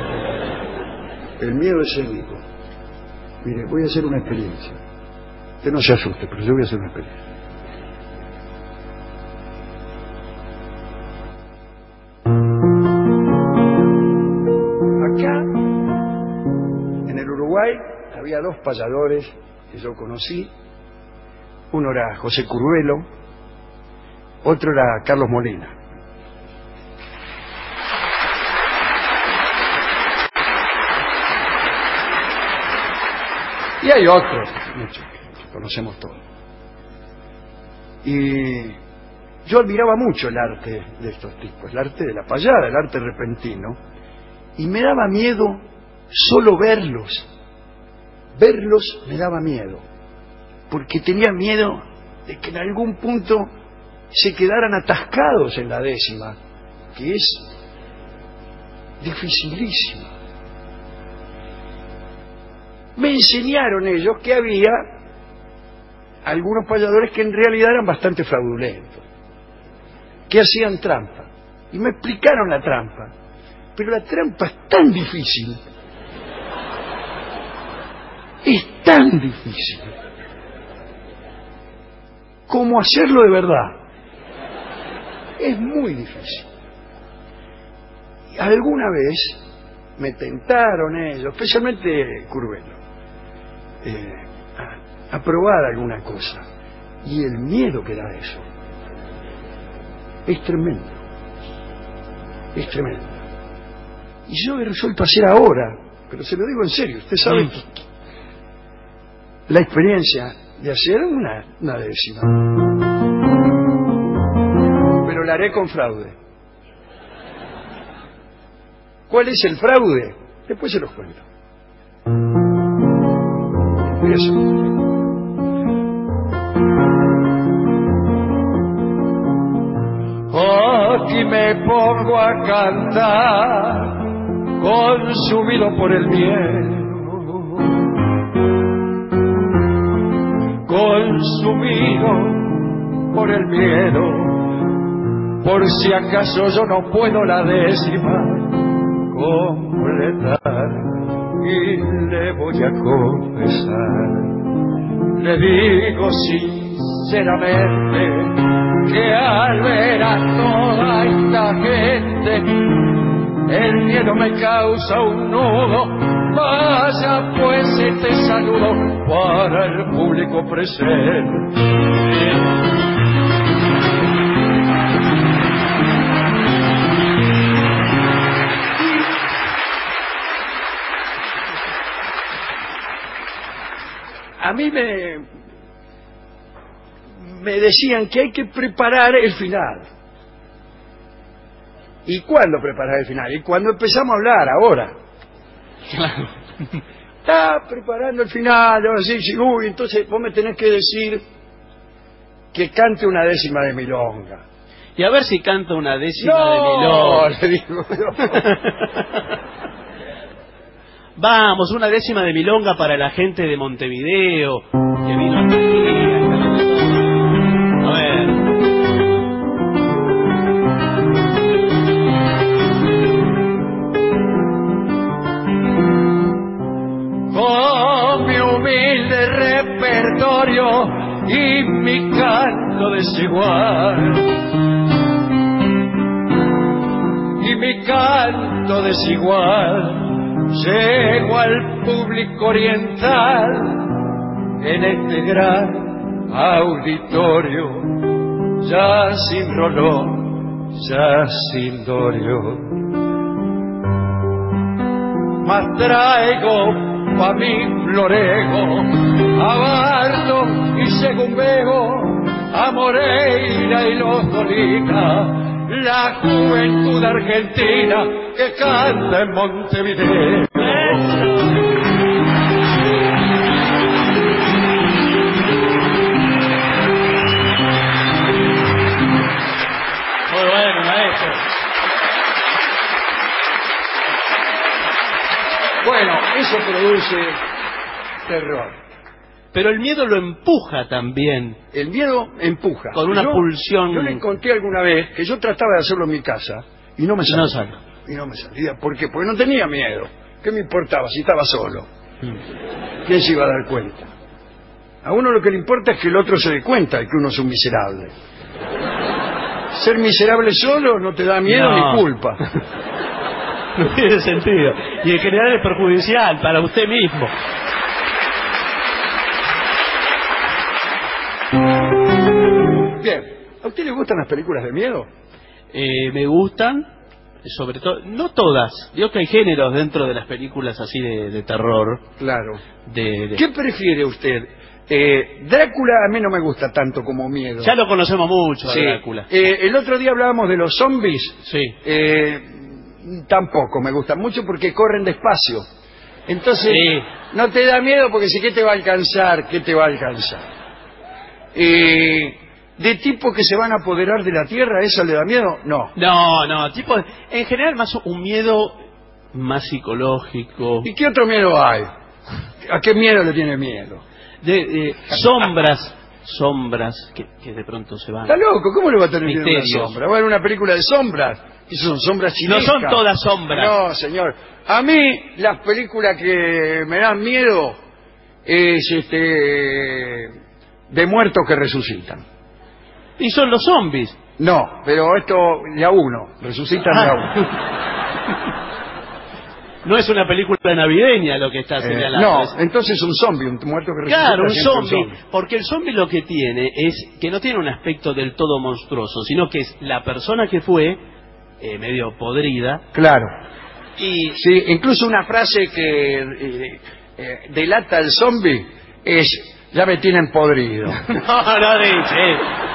El miedo escénico. Mire, voy a hacer una experiencia. Usted no se asuste, pero yo voy a hacer una experiencia. Acá, en el Uruguay, había dos payadores que yo conocí. Uno era José Curvelo, otro era Carlos Molina. Y hay otros, muchos, que conocemos todos. Y yo admiraba mucho el arte de estos tipos, el arte de la payada, el arte repentino, y me daba miedo solo verlos. Verlos me daba miedo, porque tenía miedo de que en algún punto se quedaran atascados en la décima, que es dificilísima. Me enseñaron ellos que había algunos payadores que en realidad eran bastante fraudulentos, que hacían trampa, y me explicaron la trampa, pero la trampa es tan difícil, como hacerlo de verdad. Es muy difícil. Y alguna vez me tentaron ellos, especialmente Curvelo, a probar alguna cosa, y el miedo que da eso es tremendo, y yo he resuelto hacer ahora, pero se lo digo en serio, usted sabe la experiencia de hacer una décima, pero la haré con fraude. ¿Cuál es el fraude? Después se los cuento. Eso. Aquí me pongo a cantar, consumido por el miedo, por si acaso yo no puedo la décima completar, y le voy a confesar, le digo sinceramente que al ver a toda esta gente el miedo me causa un nudo. Vaya pues este saludo para el público presente. A mí me decían que hay que preparar el final. ¿Y cuándo preparar el final? Y cuando empezamos a hablar, ahora. Está preparando el final, ahora sí, uy, entonces vos me tenés que decir que cante una décima de milonga. Y a ver si canta una décima de milonga. Le digo yo. Vamos, una décima de milonga para la gente de Montevideo que vino aquí. A ver. Con mi humilde repertorio y mi canto desigual, llego al público oriental en este gran auditorio, ya sin rolón, ya sin dorio. Mas traigo pa' mi florego, a Bardo y según veo, a Moreira y los Dolitas, la juventud argentina que canta en Montevideo. Muy bueno, maestro. Bueno, eso produce terror. Pero el miedo lo empuja también. El miedo empuja. Con una pulsión. Yo le conté alguna vez que yo trataba de hacerlo en mi casa y no me salía. No sale. Y no me salía. ¿Por qué? Porque no tenía miedo. ¿Qué me importaba si estaba solo? ¿Quién se iba a dar cuenta? A uno lo que le importa es que el otro se dé cuenta de que uno es un miserable. Ser miserable solo no te da miedo ni culpa. No tiene sentido. Y en general es perjudicial para usted mismo. Bien, ¿a usted le gustan las películas de miedo? Me gustan, sobre todo, no todas. Digo que hay géneros dentro de las películas así de terror. Claro. ¿Qué prefiere usted? Drácula a mí no me gusta tanto como miedo. Ya lo conocemos mucho, a Drácula. El otro día hablábamos de los zombies. Sí. Tampoco me gustan mucho porque corren despacio. Entonces, no te da miedo porque si ¿qué te va a alcanzar? ¿Qué te va a alcanzar? De tipo que se van a apoderar de la tierra, ¿eso le da miedo? No. No, tipo, en general más un miedo más psicológico. ¿Y qué otro miedo hay? ¿A qué miedo le tiene miedo? De sombras que de pronto se van. Está loco, ¿cómo le va a tener miedo a una Misterios. sombra? Va a ver una película de sombras. Eso son sombras chinescas. No son todas sombras. No, señor. A mí las películas que me dan miedo es de muertos que resucitan. Y son los zombies. No, pero esto de a uno, resucitan de a uno. No es una película navideña lo que está señalando. No, entonces un zombie, un muerto que resucita. Claro, un siempre zombie, porque el zombie lo que tiene es que no tiene un aspecto del todo monstruoso, sino que es la persona que fue medio podrida. Claro. Y sí, incluso una frase que delata al zombie es: ya me tienen podrido. No dice.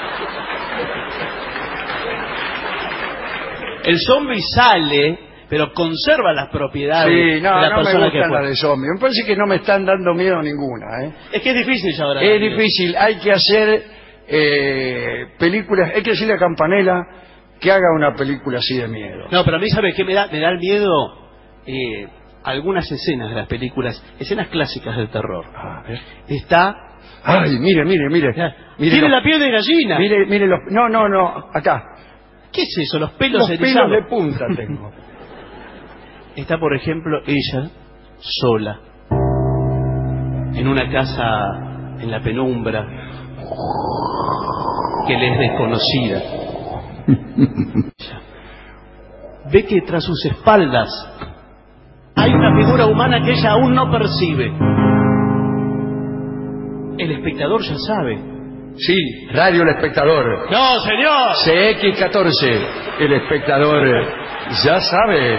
El zombie sale, pero conserva las propiedades de la persona que fue. No me gustan las de zombie. Me parece que no me están dando miedo ninguna. Es que es difícil ya ahora. Es difícil. Hay que hacer películas. Hay que decirle a Campanella que haga una película así de miedo. No, pero a mí, ¿sabe qué me da? Me da el miedo algunas escenas de las películas, escenas clásicas del terror. Está... Ay, mire. Tiene la piel de gallina. Mire los... No, acá. ¿Qué es eso? Los pelos Los erizados. pelos de punta tengo. Está, por ejemplo, ella sola en una casa en la penumbra que le es desconocida. Ve que tras sus espaldas hay una figura humana que ella aún no percibe. El espectador ya sabe. Sí, Radio El Espectador. ¡No, señor! CX14. El espectador ya sabe.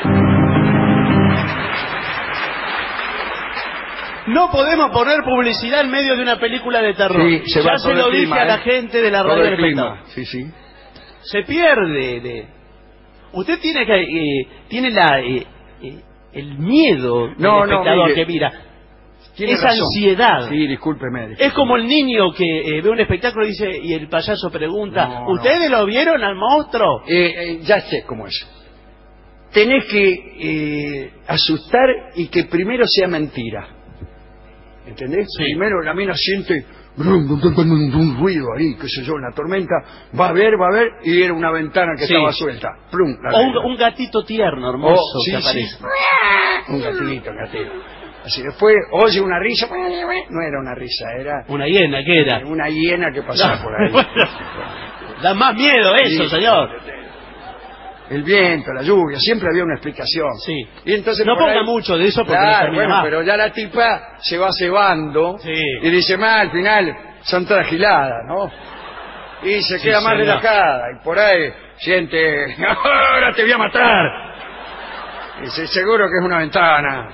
No podemos poner publicidad en medio de una película de terror. Sí, ya se lo dije a la gente de la Radio El Espectador. Sí. Se pierde. Usted tiene que tiene el miedo del espectador que mira. Esa ansiedad. Sí, discúlpeme. Es como el niño que ve un espectáculo y dice, y el payaso pregunta, ¿ustedes lo vieron al monstruo? Ya sé cómo es. Tenés que asustar y que primero sea mentira. ¿Entendés? Sí. Primero la mina siente un ruido ahí, qué sé yo, una tormenta, va a ver, y era una ventana que estaba suelta. Plum, o un gatito tierno, hermoso, que aparece. Un gatito. Así después oye una risa, no era una risa, era... ¿Una hiena qué era? Una hiena que pasaba por ahí. Da más miedo eso, señor. El viento, la lluvia, siempre había una explicación. Sí. Y entonces no ponga mucho de eso porque pero ya la tipa se va cebando y dice, al final son todas giladas, ¿no? Y se queda más relajada y por ahí siente, ahora te voy a matar. Dice, seguro que es una ventana.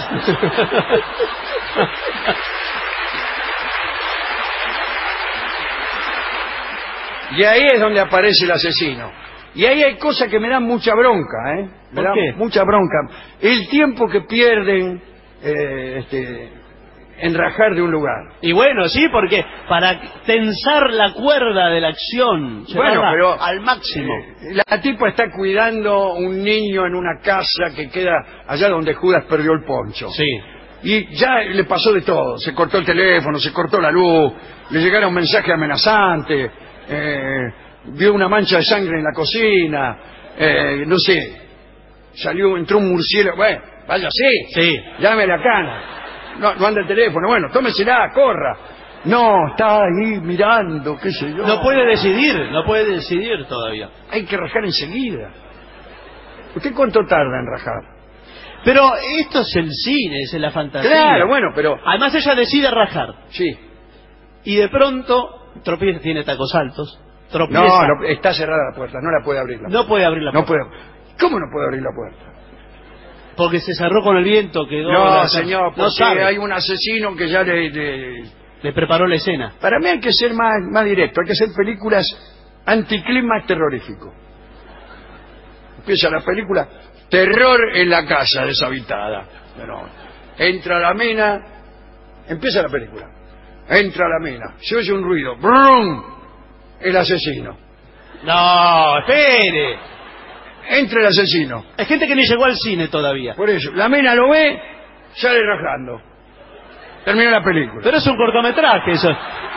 Y ahí es donde aparece el asesino. Y ahí hay cosas que me dan mucha bronca, ¿eh? Me dan mucha bronca. El tiempo que pierden en rajar de un lugar. Y bueno, sí, porque para tensar la cuerda de la acción, pero al máximo. La tipa está cuidando un niño en una casa que queda allá donde Judas perdió el poncho. Sí. Y ya le pasó de todo. Se cortó el teléfono, se cortó la luz, le llegaron mensajes amenazantes, vio una mancha de sangre en la cocina, no sé, entró un murciélago. Bueno, vaya, sí, llame a la cana. No anda el teléfono, bueno, tómesela, corra. No, está ahí mirando, qué sé yo. No puede decidir todavía. Hay que rajar enseguida. ¿Usted cuánto tarda en rajar? Pero esto es el cine, es la fantasía. Claro, bueno, pero... Además ella decide rajar. Sí. Y de pronto, tropieza, tiene tacos altos, tropieza. No, está cerrada la puerta, no la puede abrir. No puede abrir la puerta. ¿Cómo no puede abrir la puerta? Porque se cerró con el viento, quedó... No, señor, porque no sabe. Hay un asesino que ya le preparó la escena. Para mí hay que ser más directo, hay que hacer películas anticlimax terrorífico. Empieza la película, terror en la casa deshabitada. Pero entra la mina, empieza la película. Entra la mina, se oye un ruido, ¡brum! El asesino. No, espere. Entra el asesino. Hay gente que ni llegó al cine todavía. Por eso, la mina lo ve, sale rajando. Termina la película. Pero es un cortometraje eso.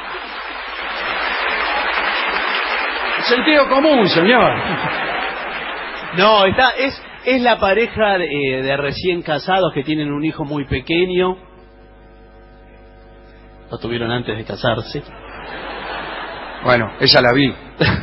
Sentido común, señor. No, es la pareja de recién casados que tienen un hijo muy pequeño. Lo tuvieron antes de casarse. Bueno, esa la vi.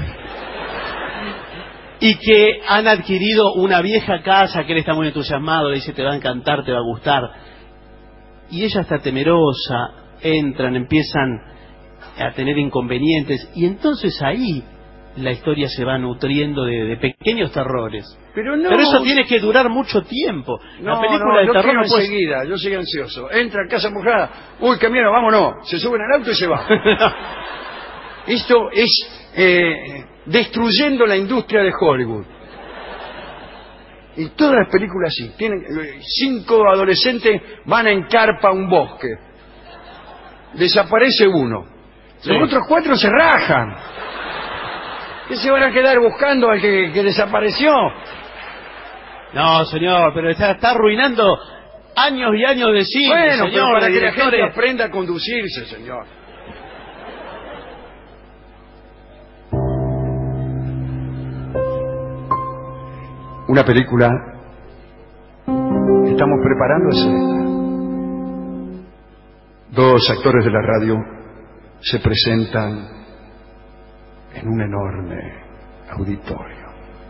Y que han adquirido una vieja casa que él está muy entusiasmado, le dice te va a encantar, te va a gustar. Y ella está temerosa, entran, empiezan a tener inconvenientes y entonces ahí la historia se va nutriendo de pequeños terrores. Pero eso tiene que durar mucho tiempo. La película de terror no puede... enseguida, yo soy ansioso. Entra en casa mojada, uy, qué miedo, vámonos. Se suben al auto y se va. Esto es destruyendo la industria de Hollywood. Y todas las películas así. Tienen 5 adolescentes van en carpa a un bosque. Desaparece uno. Sí. Los otros 4 se rajan. ¿Qué se van a quedar buscando al que desapareció? No, señor, pero está arruinando años y años de cine. Bueno, señor, pero para que la gente aprenda a conducirse, señor. Una película que estamos preparando es esta. 2 actores de la radio se presentan en un enorme auditorio.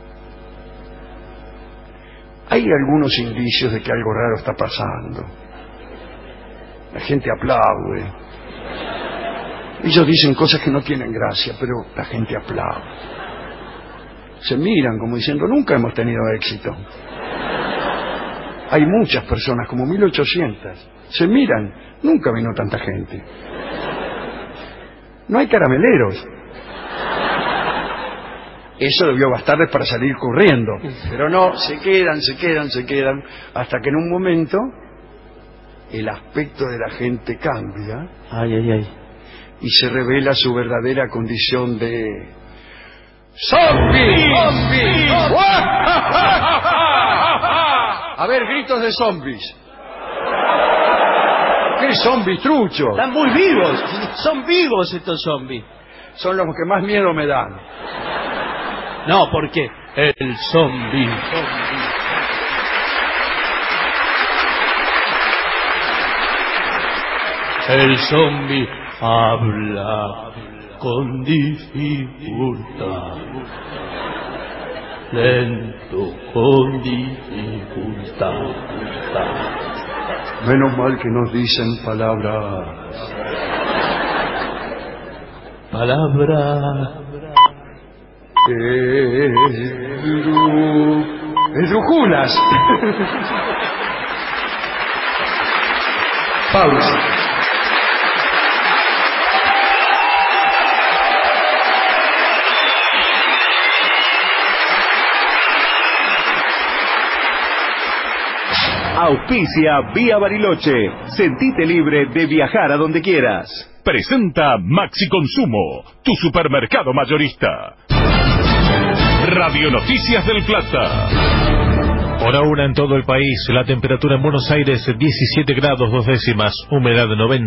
Hay algunos indicios de que algo raro está pasando. La gente aplaude. Ellos dicen cosas que no tienen gracia, pero la gente aplaude. Se miran como diciendo, nunca hemos tenido éxito. Hay muchas personas, como 1800. Se miran, nunca vino tanta gente. No hay carameleros. Eso debió bastarles para salir corriendo. Pero no, se quedan, hasta que en un momento el aspecto de la gente cambia. Y se revela su verdadera condición de... ¡Zombie! A ver, gritos de zombies. ¿Qué zombies, trucho? Están muy vivos. Son vivos estos zombies. Son los que más miedo me dan. No, porque el zombie. El zombie habla con dificultad, lento, con dificultad. Menos mal que nos dicen palabras. Esdrújulas. Pausa. Auspicia Vía Bariloche. Sentite libre de viajar a donde quieras. Presenta Maxi Consumo, tu supermercado mayorista. Radio Noticias del Plata. Hora 1 en todo el país, la temperatura en Buenos Aires 17 grados 2 décimas, humedad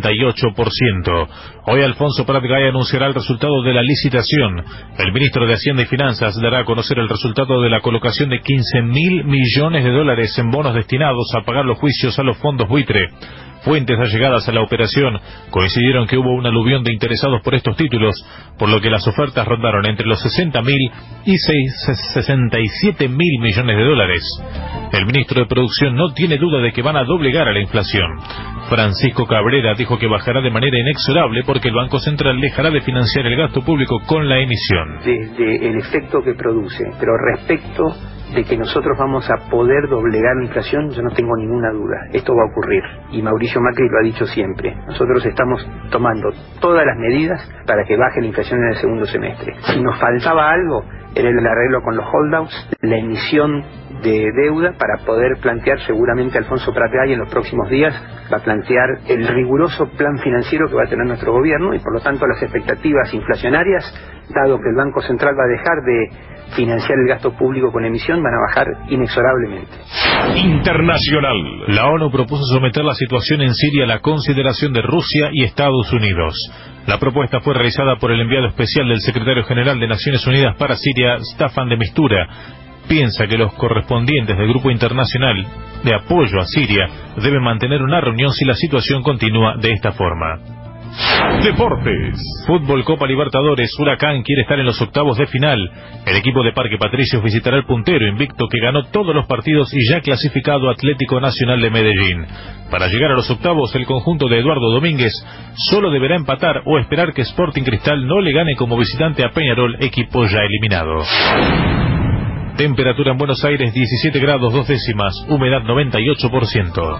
98%. Hoy Alfonso Prat Gay anunciará el resultado de la licitación. El ministro de Hacienda y Finanzas dará a conocer el resultado de la colocación de 15.000 millones de dólares en bonos destinados a pagar los juicios a los fondos buitre. Fuentes allegadas a la operación coincidieron que hubo un aluvión de interesados por estos títulos, por lo que las ofertas rondaron entre los 60.000 y 67.000 millones de dólares. El ministro de Producción no tiene duda de que van a doblegar a la inflación. Francisco Cabrera dijo que bajará de manera inexorable porque el Banco Central dejará de financiar el gasto público con la emisión. Desde el efecto que produce, pero respecto de que nosotros vamos a poder doblegar la inflación, yo no tengo ninguna duda. Esto va a ocurrir. Y Mauricio Macri lo ha dicho siempre. Nosotros estamos tomando todas las medidas para que baje la inflación en el segundo semestre. Si nos faltaba algo, era el arreglo con los holdouts, la emisión de deuda para poder plantear, seguramente Alfonso Prat Gay en los próximos días va a plantear el riguroso plan financiero que va a tener nuestro gobierno y por lo tanto las expectativas inflacionarias, dado que el Banco Central va a dejar de financiar el gasto público con emisión, van a bajar inexorablemente. Internacional. La ONU propuso someter la situación en Siria a la consideración de Rusia y Estados Unidos. La propuesta fue realizada por el enviado especial del secretario general de Naciones Unidas para Siria, Staffan de Mistura. Piensa que los correspondientes del Grupo Internacional de Apoyo a Siria deben mantener una reunión si la situación continúa de esta forma. Deportes. Fútbol Copa Libertadores. Huracán quiere estar en los octavos de final. El equipo de Parque Patricios visitará el puntero invicto que ganó todos los partidos y ya clasificado Atlético Nacional de Medellín. Para llegar a los octavos, el conjunto de Eduardo Domínguez solo deberá empatar o esperar que Sporting Cristal no le gane como visitante a Peñarol, equipo ya eliminado. Temperatura en Buenos Aires 17 grados 2 décimas, humedad 98%.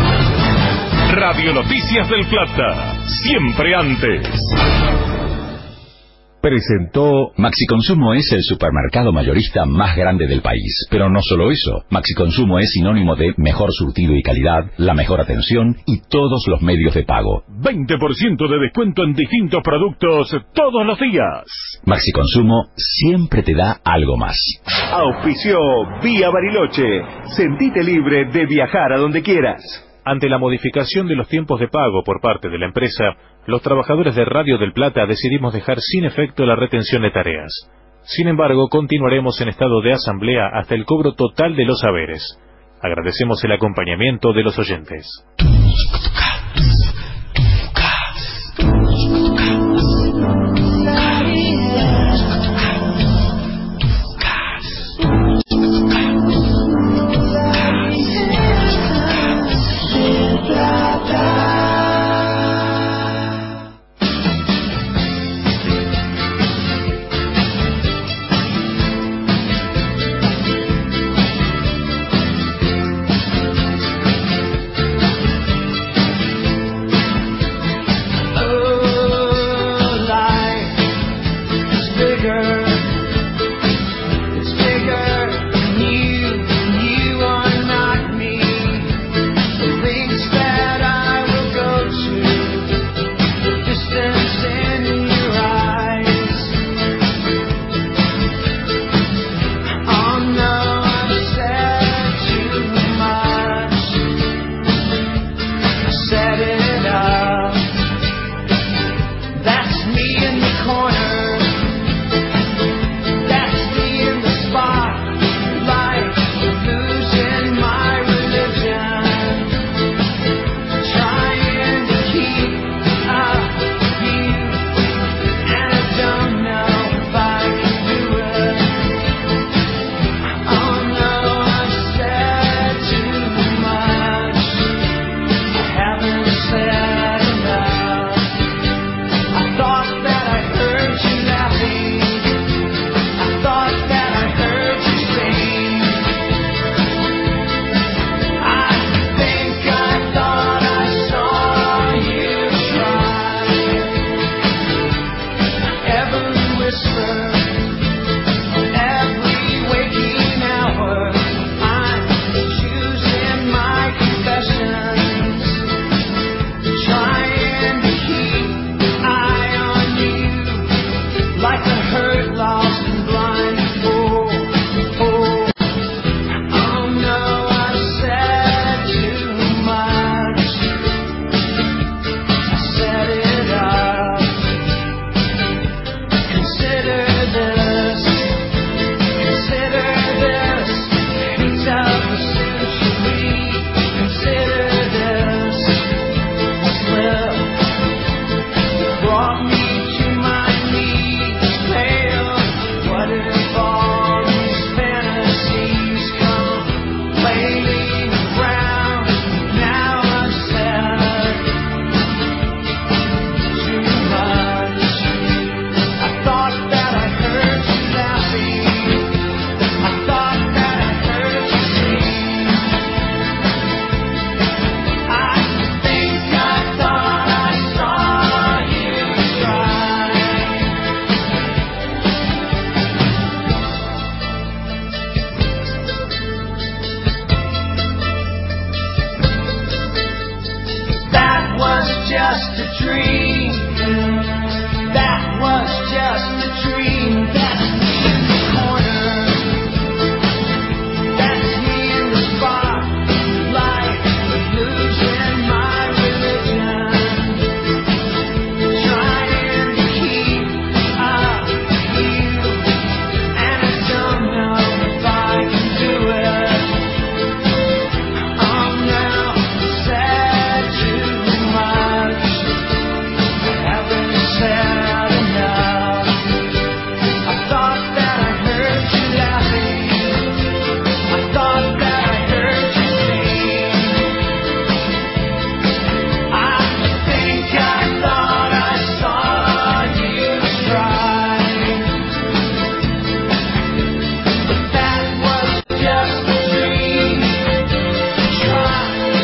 Radio Noticias del Plata, siempre antes. Presentó... Maxi Consumo es el supermercado mayorista más grande del país. Pero no solo eso, Maxi Consumo es sinónimo de mejor surtido y calidad, la mejor atención y todos los medios de pago. 20% de descuento en distintos productos todos los días. Maxi Consumo siempre te da algo más. Auspició Vía Bariloche. Sentite libre de viajar a donde quieras. Ante la modificación de los tiempos de pago por parte de la empresa, los trabajadores de Radio del Plata decidimos dejar sin efecto la retención de tareas. Sin embargo, continuaremos en estado de asamblea hasta el cobro total de los haberes. Agradecemos el acompañamiento de los oyentes. dream. That was just a dream. That's me in the corner. That's me in the spotlight, losing my religion, trying to keep up with you, and I don't know if I can do it. I'm now sad too much. I haven't said enough. I thought that I heard you laughing. I thought that I heard you sing. I think I thought I saw you try, but that was just a dream. Try.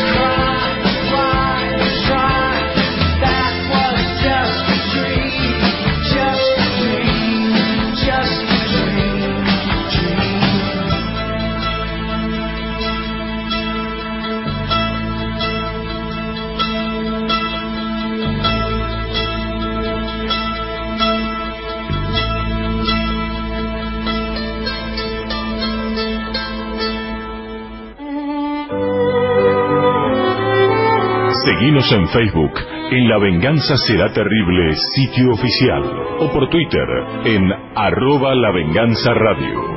That was just a dream, just a dream, just a dream. Seguinos en Facebook, en La Venganza Será Terrible, sitio oficial, o por Twitter, en @LaVenganzaRadio.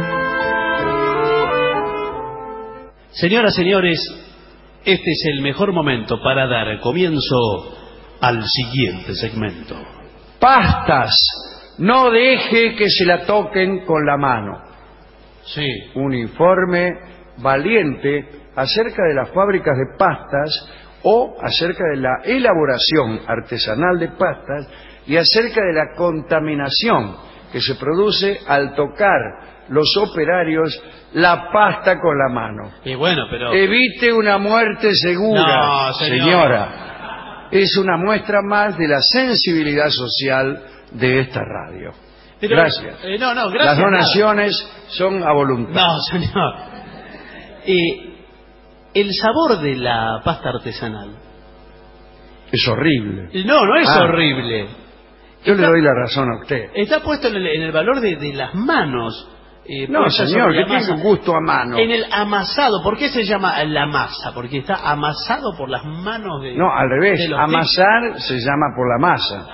Señoras, señores, este es el mejor momento para dar comienzo al siguiente segmento. Pastas. No deje que se la toquen con la mano. Sí. Un informe valiente acerca de las fábricas de pastas o acerca de la elaboración artesanal de pastas y acerca de la contaminación que se produce al tocar los operarios la pasta con la mano. Y bueno, pero... Evite una muerte segura, No, señora. Es una muestra más de la sensibilidad social de esta radio. Pero, gracias. No, gracias. Las donaciones son a voluntad. No, señor. El sabor de la pasta artesanal. Es horrible. No es horrible. Yo le doy la razón a usted. Está puesto en el valor de las manos. No, señor, que tiene un gusto a mano. En el amasado. ¿Por qué se llama la masa? Porque está amasado por las manos de... No, al revés. de los Amasar se llama por la masa.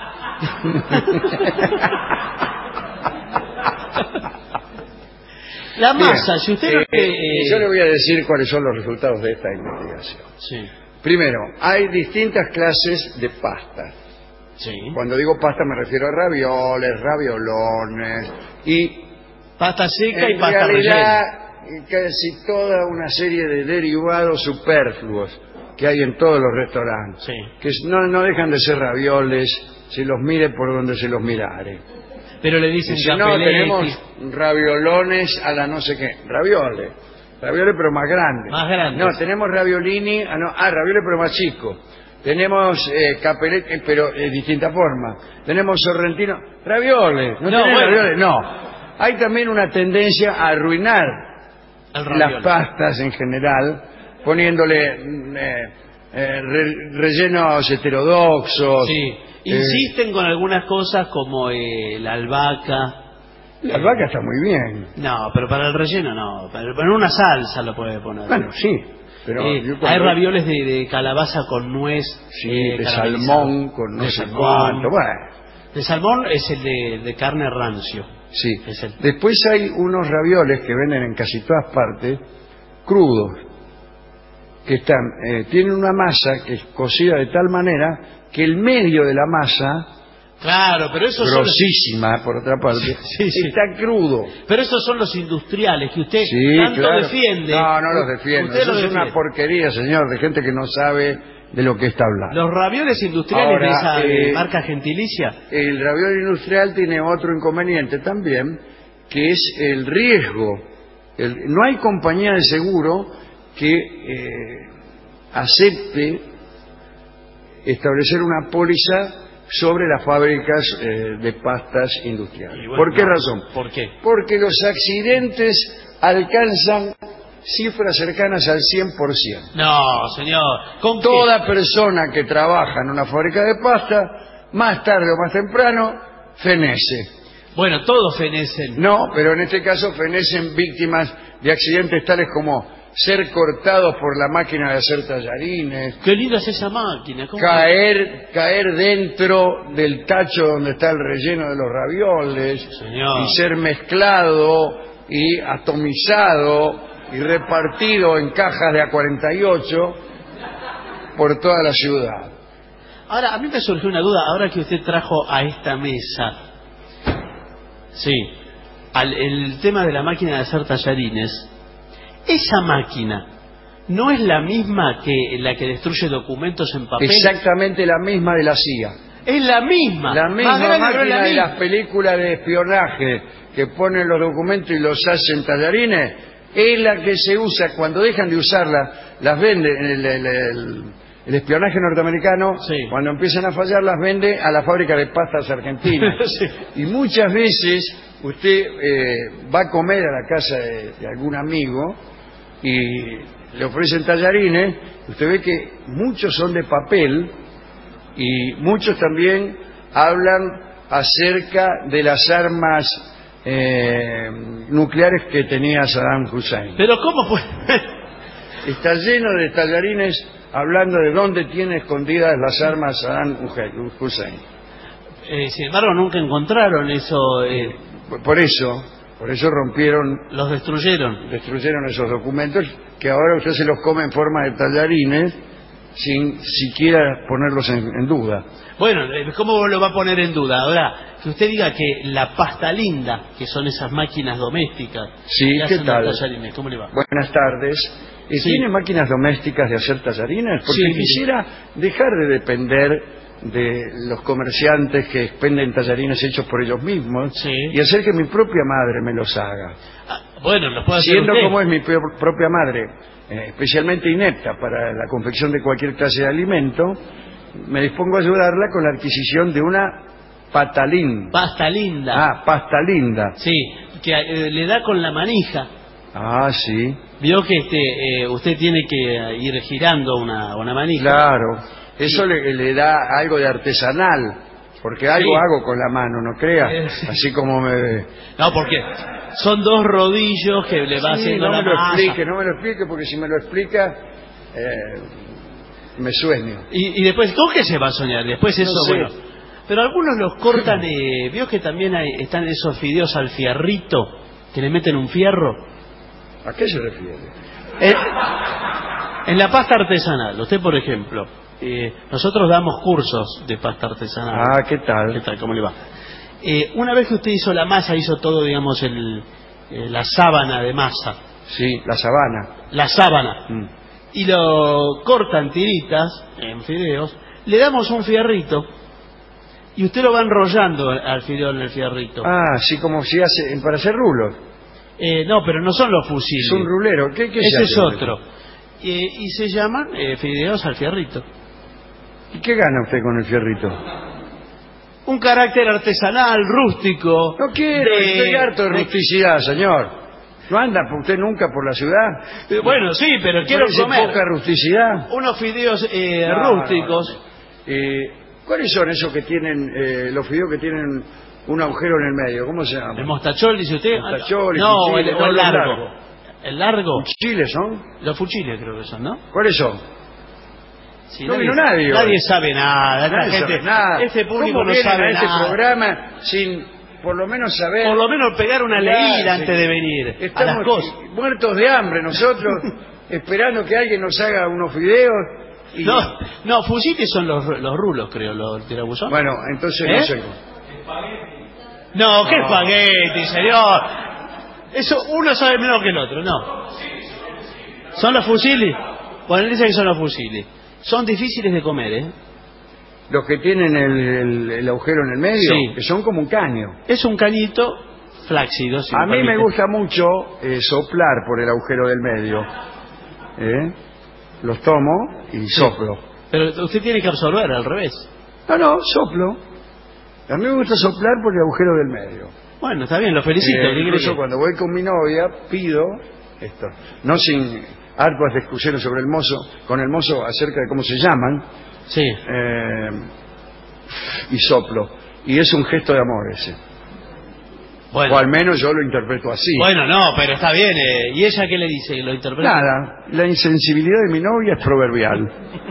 La masa, si usted... yo le voy a decir cuáles son los resultados de esta investigación. Sí. Primero, hay distintas clases de pasta. Sí. Cuando digo pasta me refiero a ravioles, raviolones y... Pasta seca y pasta realidad, rellena. Casi toda una serie de derivados superfluos que hay en todos los restaurantes. Sí. Que no dejan de ser ravioles, se los mire por donde se los mirare. Pero le dicen si no, tenemos raviolones a la no sé qué. Ravioles pero más grandes. Más grandes. No, tenemos raviolini, ravioles pero más chicos. Tenemos capelletti, pero de distinta forma. Tenemos sorrentino, ravioles. Ravioles, no. Hay también una tendencia a arruinar las pastas en general, poniéndole rellenos heterodoxos. Sí. Insisten con algunas cosas como la albahaca. La albahaca está muy bien. No, pero para el relleno no. Pero en una salsa lo puede poner. Bueno, sí. Pero hay ravioles de calabaza con nuez. Sí, de salmón con no sé cuánto. Bueno. De salmón es el de carne rancio. Sí. Después hay unos ravioles que venden en casi todas partes, crudos, que tienen una masa que es cocida de tal manera que el medio de la masa, claro, pero esos grosísima por otra parte, está crudo. Pero esos son los industriales que usted tanto defiende. No los defiendo. Eso es una porquería, señor, de gente que no sabe de lo que está hablando. Los ravioles industriales de esa marca gentilicia. El raviol industrial tiene otro inconveniente también, que es el riesgo. No hay compañía de seguro que acepte establecer una póliza sobre las fábricas de pastas industriales. Bueno, ¿por qué razón? ¿Por qué? Porque los accidentes alcanzan cifras cercanas al 100%. No, señor. ¿Con qué? Toda persona que trabaja en una fábrica de pasta, más tarde o más temprano, fenece. Bueno, todos fenecen. No, pero en este caso fenecen víctimas de accidentes tales como ser cortados por la máquina de hacer tallarines. Qué linda es esa máquina. ¿Cómo? Caer dentro del tacho donde está el relleno de los ravioles. Señor. Y ser mezclado y atomizado y repartido en cajas de A48 por toda la ciudad. Ahora, a mí me surgió una duda, ahora que usted trajo a esta mesa, sí, el tema de la máquina de hacer tallarines. Esa máquina no es la misma que la que destruye documentos en papel. Exactamente la misma de la CIA. Es la misma. La misma Más grande, máquina pero es la de misma. las películas de espionaje que ponen los documentos y los hacen tallarines. Es la que se usa cuando dejan de usarla, las venden. El espionaje norteamericano, sí, cuando empiezan a fallar, las vende a la fábrica de pastas argentinas. Sí. Y muchas veces usted va a comer a la casa de algún amigo y le ofrecen tallarines. Usted ve que muchos son de papel y muchos también hablan acerca de las armas nucleares que tenía Saddam Hussein. ¿Pero cómo fue? Está lleno de tallarines hablando de dónde tiene escondidas las armas Saddam Hussein. Sin embargo, nunca encontraron eso. Por eso rompieron. Los destruyeron. Destruyeron esos documentos que ahora usted se los come en forma de tallarines sin siquiera ponerlos en duda. Bueno, ¿cómo lo va a poner en duda? Ahora, que usted diga que la pasta linda, que son esas máquinas domésticas. Sí, ¿qué tal? Tallarines, ¿cómo le va? Buenas tardes. Sí. ¿Tiene máquinas domésticas de hacer tallarines? Porque sí, quisiera dejar de depender de los comerciantes que expenden tallarines hechos por ellos mismos, sí, y hacer que mi propia madre me los haga. Bueno, lo puede hacer siendo usted. Como es mi propia madre, especialmente inepta para la confección de cualquier clase de alimento, me dispongo a ayudarla con la adquisición de una pasta linda. Pasta linda. Ah, pasta linda. Sí, que le da con la manija. Ah, sí. Vio que usted tiene que ir girando una manija. Claro. Eso le da algo de artesanal, porque algo hago con la mano, no crea. Así como me... No, porque son dos rodillos que le va haciendo la masa. No me lo explique, porque si me lo explica, me sueño. Y después, ¿cómo que se va a soñar? Después eso, no sé. Bueno. Pero algunos los cortan, vio que también están esos fideos al fierrito, que le meten un fierro. ¿A qué se refiere? En la pasta artesanal, usted por ejemplo, nosotros damos cursos de pasta artesanal. Ah, ¿qué tal? ¿Qué tal? ¿Cómo le va? Una vez que usted hizo la masa, hizo todo, digamos, la sábana de masa. Sí, la sábana. La sábana. Y lo cortan tiritas en fideos, le damos un fierrito y usted lo va enrollando al fideo en el fierrito. Ah, sí, como si hace para hacer rulos. No, pero no son los fusiles. Es un rulero. ¿Qué Ese es otro. Y se llaman fideos al fierrito. ¿Y qué gana usted con el fierrito? Un carácter artesanal, rústico. No quiero, estoy harto de rusticidad, señor. ¿No anda usted nunca por la ciudad? Bueno, sí, pero quiero comer. Poca rusticidad? Unos fideos rústicos. ¿Cuáles son esos que tienen, los fideos que tienen un agujero en el medio? ¿Cómo se llama? ¿El mostachol, dice usted? Mostachol, no, el largo. largo. ¿El largo? ¿Fuchiles son? Los fuchiles creo que son, ¿no? ¿Cuáles son? Sí, no vino nadie. Nadie sabe nada. Nadie sabe nada. Este público ¿Cómo no sabe a nada. este programa sin por lo menos saber? Por lo menos pegar una leída antes de venir. Estamos a las cosas. Muertos de hambre nosotros, esperando que alguien nos haga unos fideos. Y... No, fusiles son los rulos, creo, los tirabuzón. Bueno, entonces no sé. No, qué espagueti, señor. Eso uno sabe menos que el otro, no. ¿Son los fusiles? Bueno, dice que son los fusiles. Son difíciles de comer, ¿eh? Los que tienen el agujero en el medio, sí, que son como un caño. Es un cañito flácido. Si a mí me gusta mucho soplar por el agujero del medio. Los tomo y soplo. Pero usted tiene que absorber, al revés. No, soplo. A mí me gusta soplar por el agujero del medio. Bueno, está bien, lo felicito. Incluso cuando voy con mi novia, pido esto. No sin arduas discusiones sobre el mozo, con el mozo acerca de cómo se llaman. Sí. Y soplo. Y es un gesto de amor ese. Bueno. O al menos yo lo interpreto así. Bueno, no, pero está bien. ¿Y ella qué le dice? ¿Lo interpreta? Nada, la insensibilidad de mi novia es proverbial.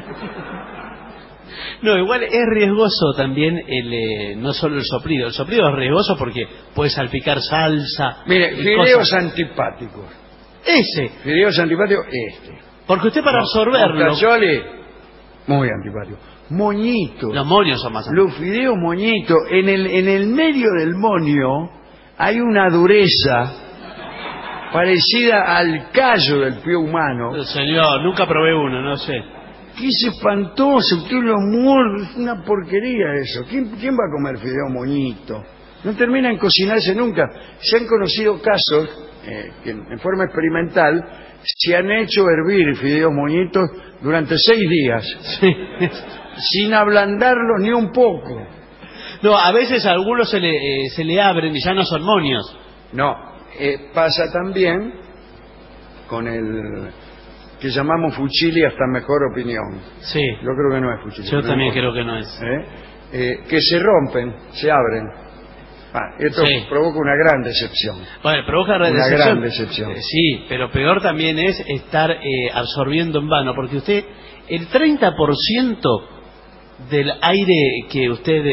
No, igual es riesgoso también no solo el soplido. El soplido es riesgoso porque puede salpicar salsa. Mire, fideos antipáticos. Ese. Fideos antipáticos, este. Porque usted para absorberlo... Mostacholi, muy antipático. Moñito. Los moños son más antipáticos. Los fideos moñito. En el medio del moño hay una dureza parecida al callo del pie humano. Señor, nunca probé uno, no sé. ¿Qué es espantoso? Usted lo muerde, es una porquería eso. ¿Quién va a comer fideo moñito? No terminan cocinarse nunca. Se han conocido casos que en forma experimental se han hecho hervir fideos moñitos durante 6 días. Sí. Sin ablandarlos ni un poco. No, a veces a algunos se le abren y ya no son moños. No, pasa también con el que llamamos fuchili hasta mejor opinión. Sí. Yo creo que no es fuchili. Yo también creo que no es. Que se rompen, se abren. Esto provoca una gran decepción. Bueno, provoca una gran decepción. Sí, pero peor también es estar absorbiendo en vano, porque usted, el 30% del aire que usted,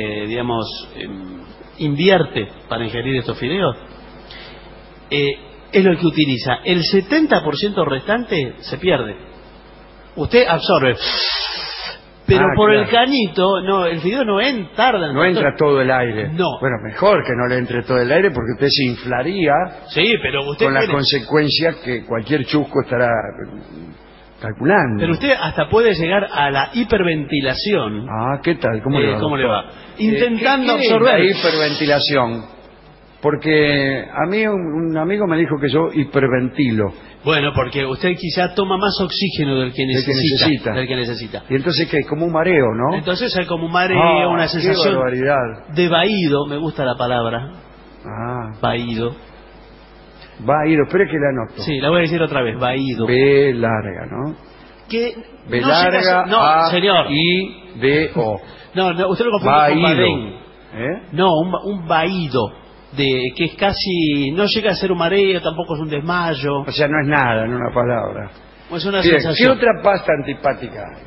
invierte para ingerir estos fideos, es lo que utiliza. El 70% restante se pierde. Usted absorbe, pero por el canito, no, el fideo no tarda. No entra todo el aire. No. Bueno, mejor que no le entre todo el aire porque usted se inflaría. Sí, pero usted con las consecuencias que cualquier chusco estará calculando. Pero usted hasta puede llegar a la hiperventilación. ¿Qué tal? ¿Cómo le va? Intentando ¿qué absorber. es la hiperventilación? Porque a mí un amigo me dijo que yo hiperventilo. Bueno, porque usted quizá toma más oxígeno del que necesita. Del que necesita. Y entonces que como un mareo, ¿no? Entonces hay como un mareo, una sensación de vaído, me gusta la palabra. Vaído. Vaído, espere que la anoto. Sí, la voy a decir otra vez, vaído. B larga, ¿no? Que B larga, no, señor. I, D, O. No, usted lo confunde con badén. No, un vaído. Que es casi, no llega a ser un mareo, tampoco es un desmayo. O sea, no es nada en una palabra. Es una sensación. ¿Qué otra pasta antipática hay?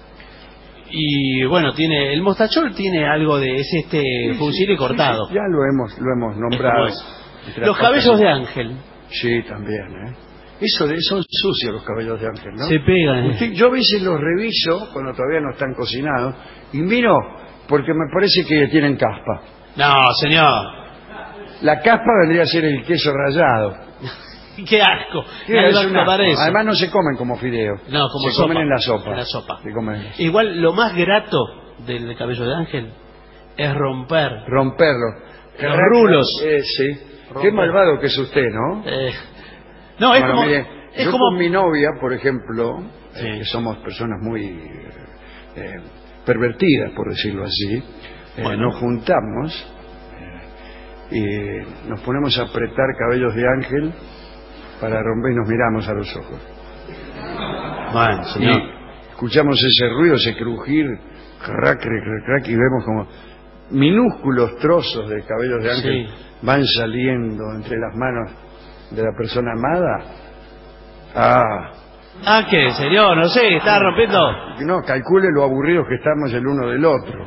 Y bueno, tiene el mostachol tiene algo de fusilli cortado. Ya lo hemos nombrado. Los cabellos de ángel. Sí, también, son sucios los cabellos de ángel, ¿no? Se pegan. Yo a veces los reviso cuando todavía no están cocinados y miro porque me parece que tienen caspa. No, señor. La caspa vendría a ser el queso rallado. ¡Qué asco! Además no se comen como fideos. No, como se comen en la sopa. En la sopa. Se Igual lo más grato del cabello de ángel es romperlo. Los rulos. Sí. Qué malvado que es usted, ¿no? No, es como... Mire, es yo como con mi novia, por ejemplo, que somos personas muy pervertidas, por decirlo así, nos juntamos y nos ponemos a apretar cabellos de ángel para romper y nos miramos a los ojos. Bueno, señor. Y escuchamos ese ruido, ese crujir, crack, crack, crack, y vemos como minúsculos trozos de cabellos de ángel van saliendo entre las manos de la persona amada. ¿Qué? ¿Serio? No sé, está rompiendo. No, calcule lo aburridos que estamos el uno del otro.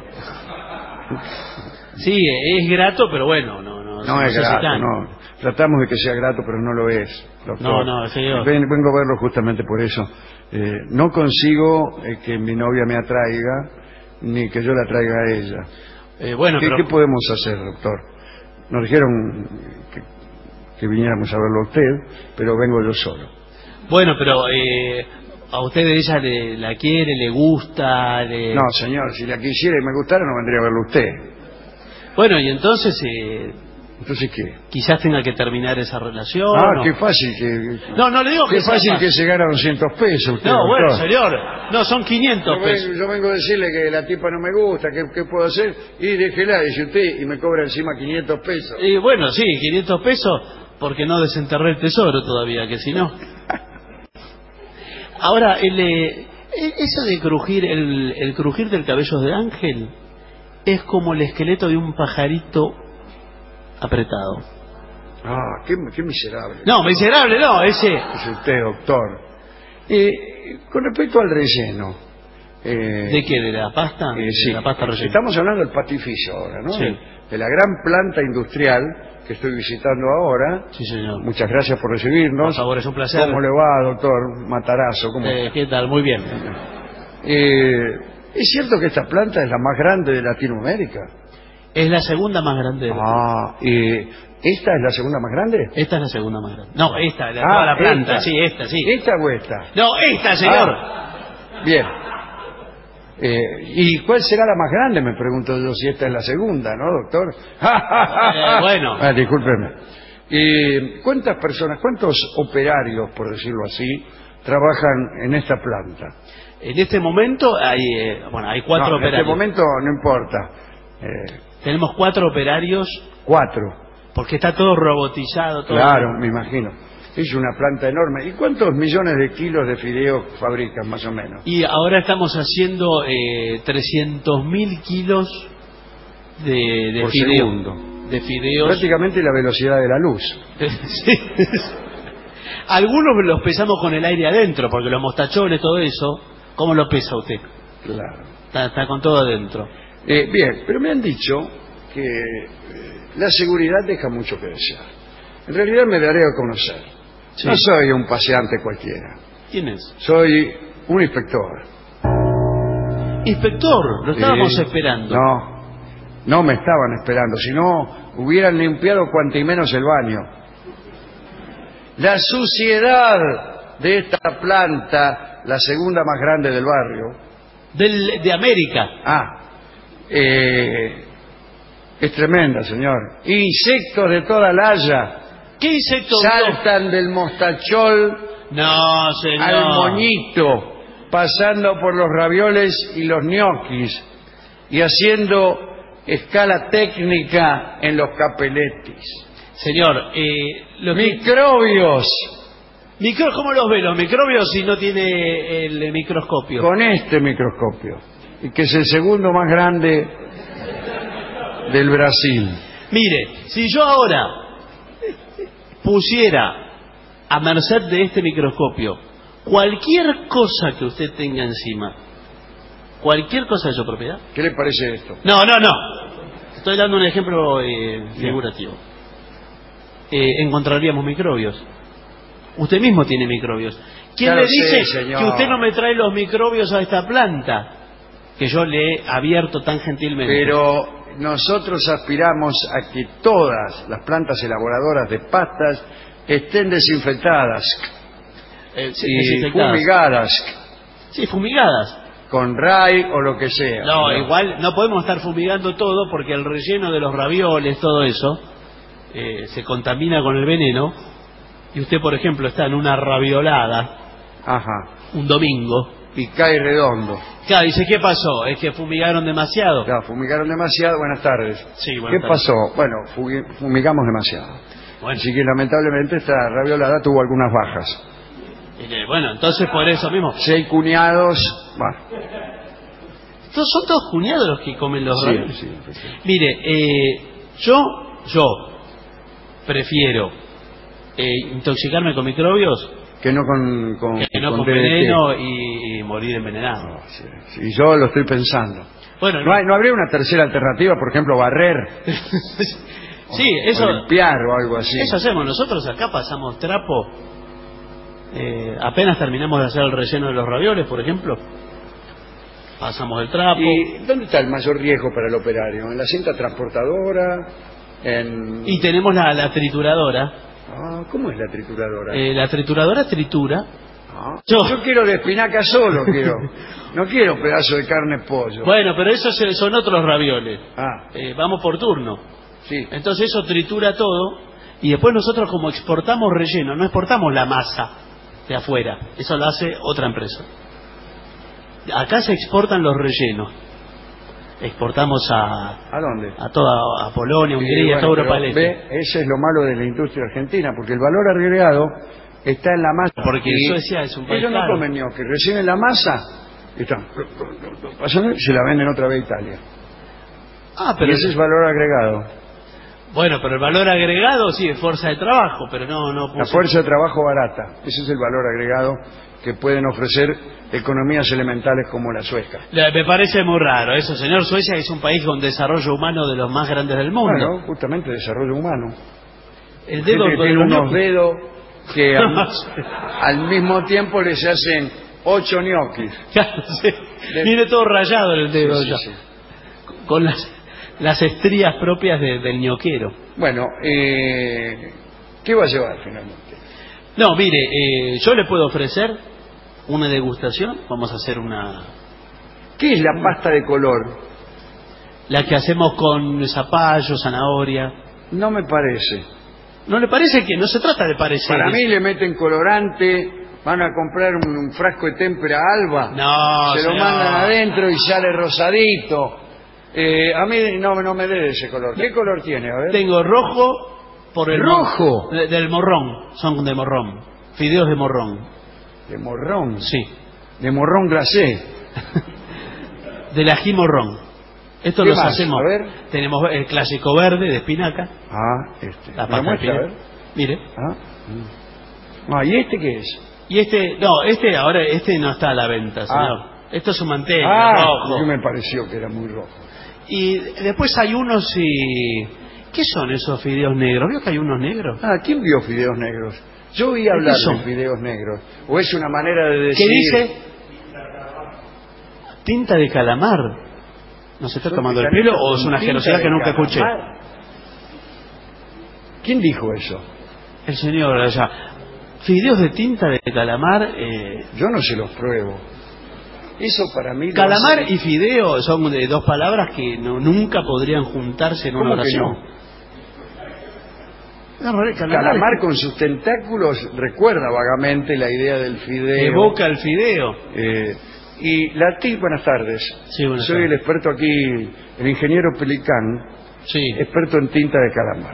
Sí, es grato, pero bueno, no es grato, no. Tratamos de que sea grato, pero no lo es, doctor. No, señor. Vengo a verlo justamente por eso. No consigo que mi novia me atraiga, ni que yo la traiga a ella. ¿Qué podemos hacer, doctor? Nos dijeron que viniéramos a verlo a usted, pero vengo yo solo. Bueno, pero a usted ella la quiere, le gusta. No, señor, si la quisiera y me gustara no vendría a verlo usted. Bueno, y entonces... ¿Entonces qué? Quizás tenga que terminar esa relación. Qué fácil que... No le digo que... Qué fácil que se gana 200 pesos usted, No, doctor. bueno, señor. No, son 500 pesos. Yo vengo a decirle que la tipa no me gusta, ¿qué puedo hacer? Y déjela, dice usted, y me cobra encima 500 pesos. Y bueno, sí, 500 pesos. Porque no desenterré el tesoro todavía, que si no... Ahora, eso de crujir, el crujir del cabello de ángel es como el esqueleto de un pajarito apretado. Ah, qué miserable. No, miserable no, ese... Es usted, doctor. Con respecto al relleno... ¿De qué? ¿De la pasta? Sí. De la pasta rellena. Estamos hablando del patificio ahora, ¿no? Sí. De la gran planta industrial que estoy visitando ahora. Sí, señor. Muchas gracias por recibirnos. Por favor, es un placer. ¿Cómo le va, doctor Matarazo? ¿Cómo está? ¿Qué tal? Muy bien. ¿Es cierto que esta planta es la más grande de Latinoamérica? Es la segunda más grande. ¿Esta es la segunda más grande? Esta es la segunda más grande. No, esta, toda la planta. Esta. Sí, esta, sí. ¿Esta o esta? No, esta, señor. Bien. ¿Y cuál será la más grande? Me pregunto yo si esta es la segunda, ¿no, doctor? Bueno. Discúlpeme. ¿Cuántas personas, cuántos operarios, por decirlo así, trabajan en esta planta? En este momento hay 4 operarios. En este momento no importa. Tenemos 4 operarios. 4. Porque está todo robotizado. Todo claro, me imagino. Es una planta enorme. ¿Y cuántos millones de kilos de fideos fabrican, más o menos? Y ahora estamos haciendo 300.000 kilos de por fideo. segundo. De fideos. Prácticamente la velocidad de la luz. Sí. Algunos los pesamos con el aire adentro, porque los mostachones, todo eso, ¿cómo lo pesa usted? Claro. Está con todo adentro. Bien, pero me han dicho que la seguridad deja mucho que desear. En realidad me daré a conocer. Sí. No soy un paseante cualquiera. ¿Quién es? Soy un inspector. ¿Inspector? Lo estábamos esperando. No me estaban esperando, si no hubieran limpiado cuanto y menos el baño. La suciedad de esta planta, la segunda más grande del barrio. De América. Es tremenda, señor. Insectos de toda la haya. ¿Qué insectos? Saltan del mostachol no, señor. al moñito, pasando por los ravioles y los ñoquis y haciendo escala técnica en los capeletis. Señor, microbios. ¿Cómo los ve los microbios si no tiene el microscopio? Con este microscopio, y que es el segundo más grande del Brasil. Mire, si yo ahora pusiera a merced de este microscopio cualquier cosa que usted tenga encima, cualquier cosa de su propiedad. ¿Qué le parece esto? No. Estoy dando un ejemplo figurativo. Encontraríamos microbios. Usted mismo tiene microbios. ¿Quién le dice que usted no me trae los microbios a esta planta que yo le he abierto tan gentilmente? Pero nosotros aspiramos a que todas las plantas elaboradoras de pastas estén desinfectadas y fumigadas. Sí, fumigadas. Con RAI o lo que sea. No, igual no podemos estar fumigando todo porque el relleno de los ravioles, todo eso, se contamina con el veneno. Y usted, por ejemplo, está en una raviolada un domingo y cae redondo. Claro, dice, ¿qué pasó? ¿Es que fumigaron demasiado? Claro, fumigaron demasiado. Buenas tardes. Sí, buenas ¿Qué tardes. pasó? Bueno, fumigamos demasiado. Bueno. Así que lamentablemente esta raviolada tuvo algunas bajas. Bueno, entonces por eso mismo. 6 cuñados. Son todos cuñados los que comen los ravioles. Sí. Mire, yo prefiero intoxicarme con microbios que no con veneno y morir envenenado. Sí, yo lo estoy pensando. Bueno, ¿No habría una tercera alternativa, por ejemplo, barrer? Sí, eso. O limpiar o algo así. Eso hacemos nosotros acá, pasamos trapo. Apenas terminamos de hacer el relleno de los ravioles, por ejemplo, pasamos el trapo. ¿Y dónde está el mayor riesgo para el operario? ¿En la cinta transportadora? Y tenemos la trituradora. ¿Cómo es la trituradora? La trituradora tritura. Yo quiero de espinaca solo, quiero. No quiero pedazo de carne pollo. Bueno, pero esos son otros ravioles. Vamos por turno. Sí. Entonces eso tritura todo y después nosotros, como exportamos relleno, no exportamos la masa de afuera. Eso lo hace otra empresa. Acá se exportan los rellenos. exportamos ¿A dónde? a Polonia, Hungría, toda Europa del Este. Ese es lo malo de la industria argentina, porque el valor agregado está en la masa. Porque Suecia es un país ellos no caro. comen ñoquis, reciben la masa y se la venden otra vez a Italia. Pero y ese es valor agregado. Bueno, pero el valor agregado sí es fuerza de trabajo, pero no La fuerza de trabajo barata, ese es el valor agregado que pueden ofrecer economías elementales como la sueca. Me parece muy raro eso, señor. Suecia es un país con desarrollo humano de los más grandes del mundo. Bueno, justamente desarrollo humano. El dedo Gente que tiene unos dedos que al mismo tiempo les hacen 8 ñoquis. Claro, sí. Viene todo rayado el dedo Sí, ya. sí. Con las estrías propias del ñoquero. Bueno, ¿qué va a llevar finalmente? No, mire, yo le puedo ofrecer una degustación. Vamos a hacer una... ¿Qué es la pasta de color? La que hacemos con zapallo, zanahoria. No me parece. ¿No le parece que no se trata de parecer? Para mí le meten colorante, van a comprar un frasco de témpera alba, No, se lo señor. mandan adentro y sale rosadito. A mí no me dé ese color. ¿Qué color tiene? A ver. Tengo rojo por el... ¿Rojo? Del morrón, son de morrón. Fideos de morrón. ¿De morrón? Sí. De morrón glacé. Del ají morrón. Esto ¿Qué los más? hacemos. A ver. Tenemos el clásico verde de espinaca. La ¿Me lo pasta de muestra, a espinaca. ver? Mire. ¿Y este qué es? Y este no está a la venta, señor. Esto es un manteca rojo. Sí me pareció que era muy rojo. Y después hay unos ¿qué son esos fideos negros? ¿Vio que hay unos negros? ¿Quién vio fideos negros? Yo oí hablar de fideos negros. ¿O es una manera de decir...? ¿Qué dice? Tinta de calamar. ¿No se está tomando el pelo o es una generosidad que nunca escuché? ¿Quién dijo eso? El señor allá. Fideos de tinta de calamar. Yo no se los pruebo. Eso para mí... Calamar y fideo son de dos palabras que nunca podrían juntarse en una oración. Calamar con sus tentáculos recuerda vagamente la idea del fideo. Evoca el fideo. Y buenas tardes. Sí, buenas Soy tardes. el experto aquí, el ingeniero Pelicán, experto en tinta de calamar.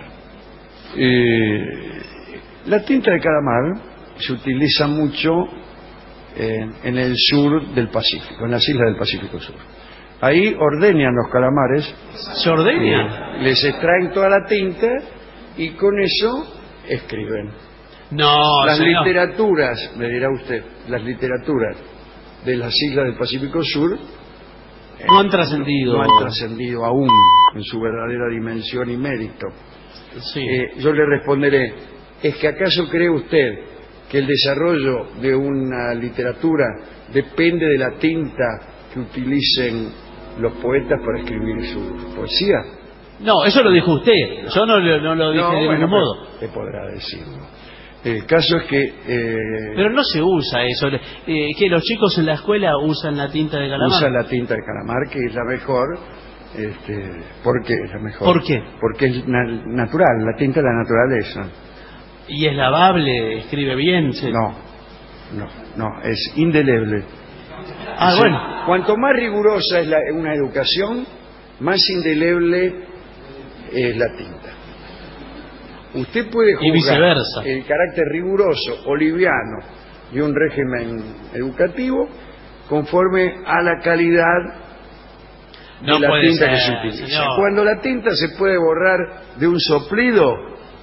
La tinta de calamar se utiliza mucho en el sur del Pacífico, en las islas del Pacífico Sur. Ahí ordeñan los calamares. ¿Se ordeñan? Les extraen toda la tinta y con eso escriben. No, las señor. literaturas, me dirá usted, las literaturas de las islas del Pacífico Sur no han trascendido. No han trascendido aún en su verdadera dimensión y mérito. Sí. Yo le responderé, ¿es que acaso cree usted que el desarrollo de una literatura depende de la tinta que utilicen los poetas para escribir su poesía? No, eso lo dijo usted. Yo no lo dije de ningún modo. ¿Qué podrá decirlo? El caso es que... Pero no se usa eso. Que los chicos en la escuela usan la tinta de calamar. Usan la tinta de calamar, que es la mejor. ¿Por qué es la mejor? ¿Por qué? Porque es natural, la tinta de la naturaleza. ¿Y es lavable? ¿Escribe bien? No, es indeleble. Bueno. Cuanto más rigurosa es una educación, más indeleble es la tinta. Usted puede juzgar el carácter riguroso o liviano de un régimen educativo conforme a la calidad de la tinta que se utiliza. Señor. Cuando la tinta se puede borrar de un soplido,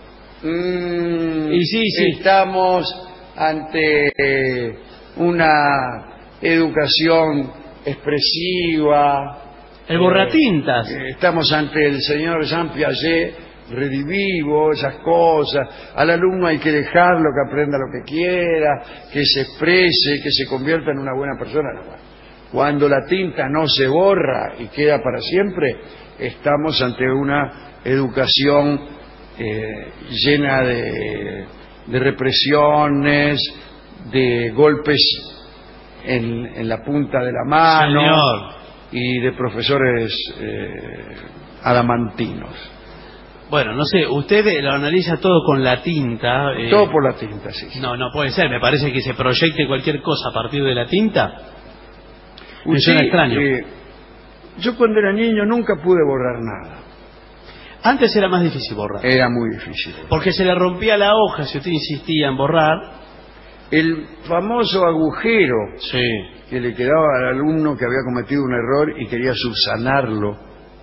estamos ante una educación expresiva. El borratintas. Estamos ante el señor Jean Piaget, redivivo, esas cosas. Al alumno hay que dejarlo que aprenda lo que quiera, que se exprese, que se convierta en una buena persona. Cuando la tinta no se borra y queda para siempre, estamos ante una educación llena de represiones, de golpes en la punta de la mano, señor, y de profesores adamantinos. Bueno, no sé, usted lo analiza todo con la tinta. Todo por la tinta, sí. No puede ser, me parece que se proyecte cualquier cosa a partir de la tinta. Me suena extraño. Yo cuando era niño nunca pude borrar nada. Antes era más difícil borrar. Era muy difícil. Porque se le rompía la hoja si usted insistía en borrar. El famoso agujero Sí. que le quedaba al alumno que había cometido un error y quería subsanarlo.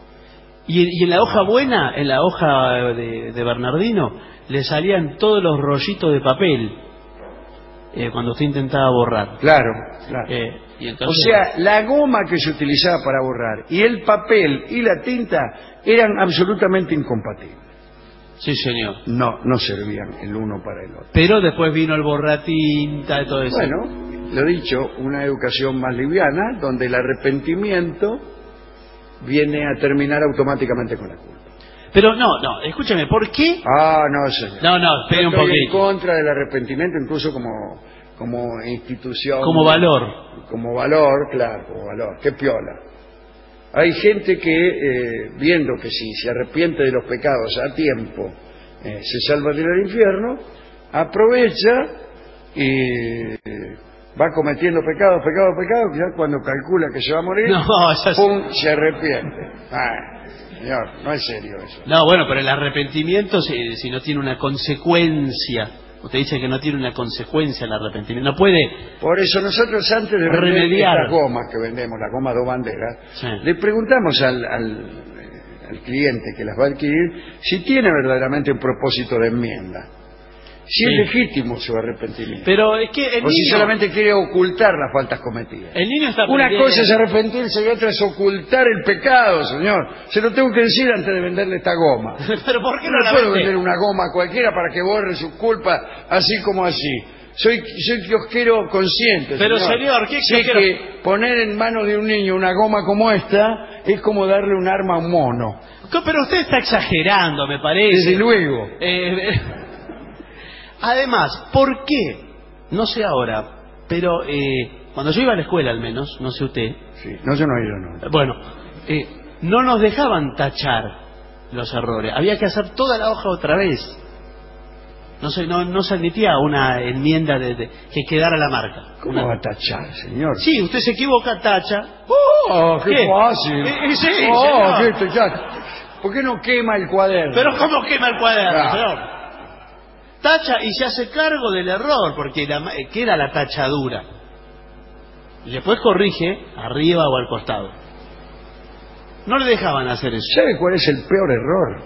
Y en la hoja buena, en la hoja de Bernardino, le salían todos los rollitos de papel cuando usted intentaba borrar. Claro, claro. Y entonces, O sea, la goma que se utilizaba para borrar y el papel y la tinta eran absolutamente incompatibles. sí, señor. No servían el uno para el otro. Pero después vino el borratinta y todo eso. Bueno, lo dicho, una educación más liviana, donde el arrepentimiento viene a terminar automáticamente con la culpa. Pero no, escúchame, ¿por qué? No, señor. No, espere un Estoy en poquito. contra del arrepentimiento, incluso como institución. Como valor. Como valor, claro, como valor. Qué piola. Hay gente que, viendo que si se arrepiente de los pecados a tiempo, se salva de ir al infierno, aprovecha y va cometiendo pecados, ya cuando calcula que se va a morir, ¡pum!, se arrepiente. Señor, no es serio eso. No, bueno, pero el arrepentimiento, si no tiene una consecuencia, usted dice que no tiene una consecuencia el arrepentimiento, no puede. Por eso nosotros antes de vender remediar estas gomas que vendemos, las gomas 2 banderas, Sí. le preguntamos al cliente que las va a adquirir si tiene verdaderamente un propósito de enmienda. Si Sí. es legítimo su arrepentimiento. Pero es que el o si niño, solamente quiere ocultar las faltas cometidas. el niño está Una aprendiendo. cosa es arrepentirse y otra es ocultar el pecado, señor. Se lo tengo que decir antes de venderle esta goma. Pero ¿por qué no No la puedo vende? vender una goma a cualquiera para que borre su culpa así como así. Soy kiosquero consciente. Pero, señor, ¿qué sé kiosquero? que poner en manos de un niño una goma como esta es como darle un arma a un mono. Pero usted está exagerando, me parece. Desde luego. Además, ¿por qué? No sé ahora, pero cuando yo iba a la escuela al menos, no sé usted. Sí, no, yo no he ido, no. Bueno, no nos dejaban tachar los errores. Había que hacer toda la hoja otra vez. No se admitía una enmienda que quedara la marca. ¿Cómo va a tachar, señor? Sí, usted se equivoca, tacha. ¡Oh, qué fácil! Sí, ¡Oh, señor. qué tachar! ¿Por qué no quema el cuaderno? Pero ¿cómo quema el cuaderno, Ah. señor? Tacha y se hace cargo del error, porque queda la tachadura. Y después corrige arriba o al costado. No le dejaban hacer eso. ¿Sabe cuál es el peor error?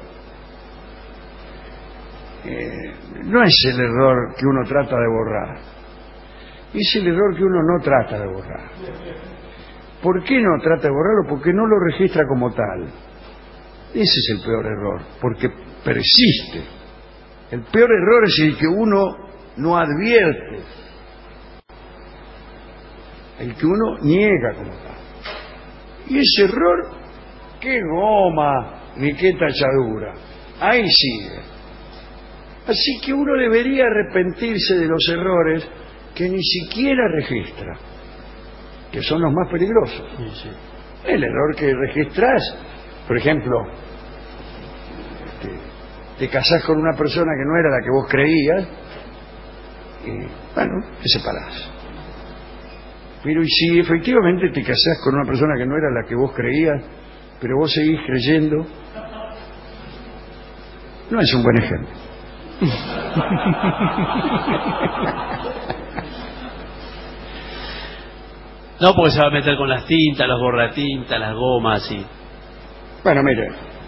No es el error que uno trata de borrar. Es el error que uno no trata de borrar. ¿Por qué no trata de borrarlo? Porque no lo registra como tal. Ese es el peor error, porque persiste. El peor error es el que uno no advierte, el que uno niega como tal. Y ese error, qué goma, ni qué tachadura, ahí sigue. Así que uno debería arrepentirse de los errores que ni siquiera registra, que son los más peligrosos. Sí, sí. El error que registras, por ejemplo, te casás con una persona que no era la que vos creías y, bueno, te separás. Pero y si efectivamente te casás con una persona que no era la que vos creías, pero vos seguís creyendo, no es un buen ejemplo. No, porque se va a meter con las tintas, los borratintas, las gomas y... Bueno, mire,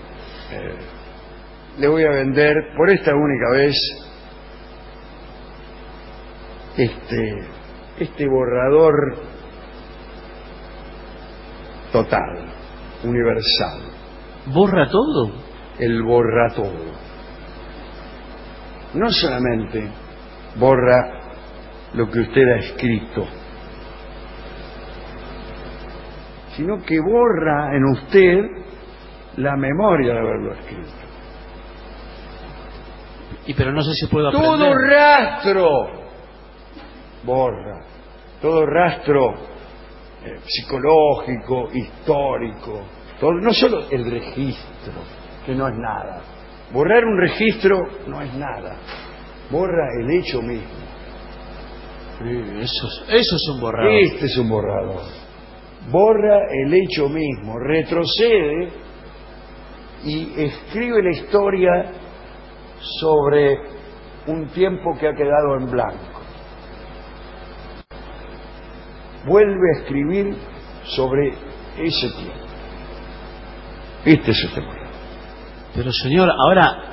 le voy a vender por esta única vez este borrador total, universal. ¿Borra todo? El borra todo. No solamente borra lo que usted ha escrito, sino que borra en usted la memoria de haberlo escrito. Pero no sé si puedo aprender. Todo rastro borra, todo rastro psicológico, histórico, todo, no solo el registro, que no es nada. Borrar un registro no es nada, borra el hecho mismo. Eso es un borrador. Este es un borrador. borra el hecho mismo, retrocede y escribe la historia sobre un tiempo que ha quedado en blanco. Vuelve a escribir sobre ese tiempo. Este es este borrador. Pero señor, ahora,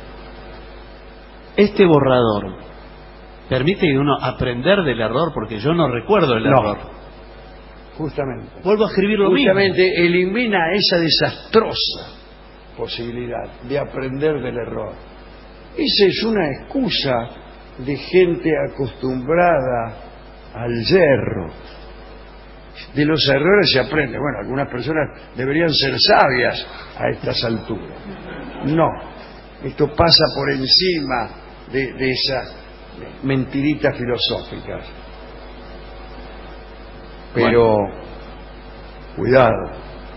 este borrador permite que uno aprender del error, porque yo no recuerdo el error. Justamente. Vuelvo a escribir lo mismo. Justamente elimina esa desastrosa posibilidad de aprender del error. Esa es una excusa de gente acostumbrada al yerro. De los errores se aprende. Bueno, algunas personas deberían ser sabias a estas alturas. No, esto pasa por encima de esas mentiritas filosóficas. Pero cuidado,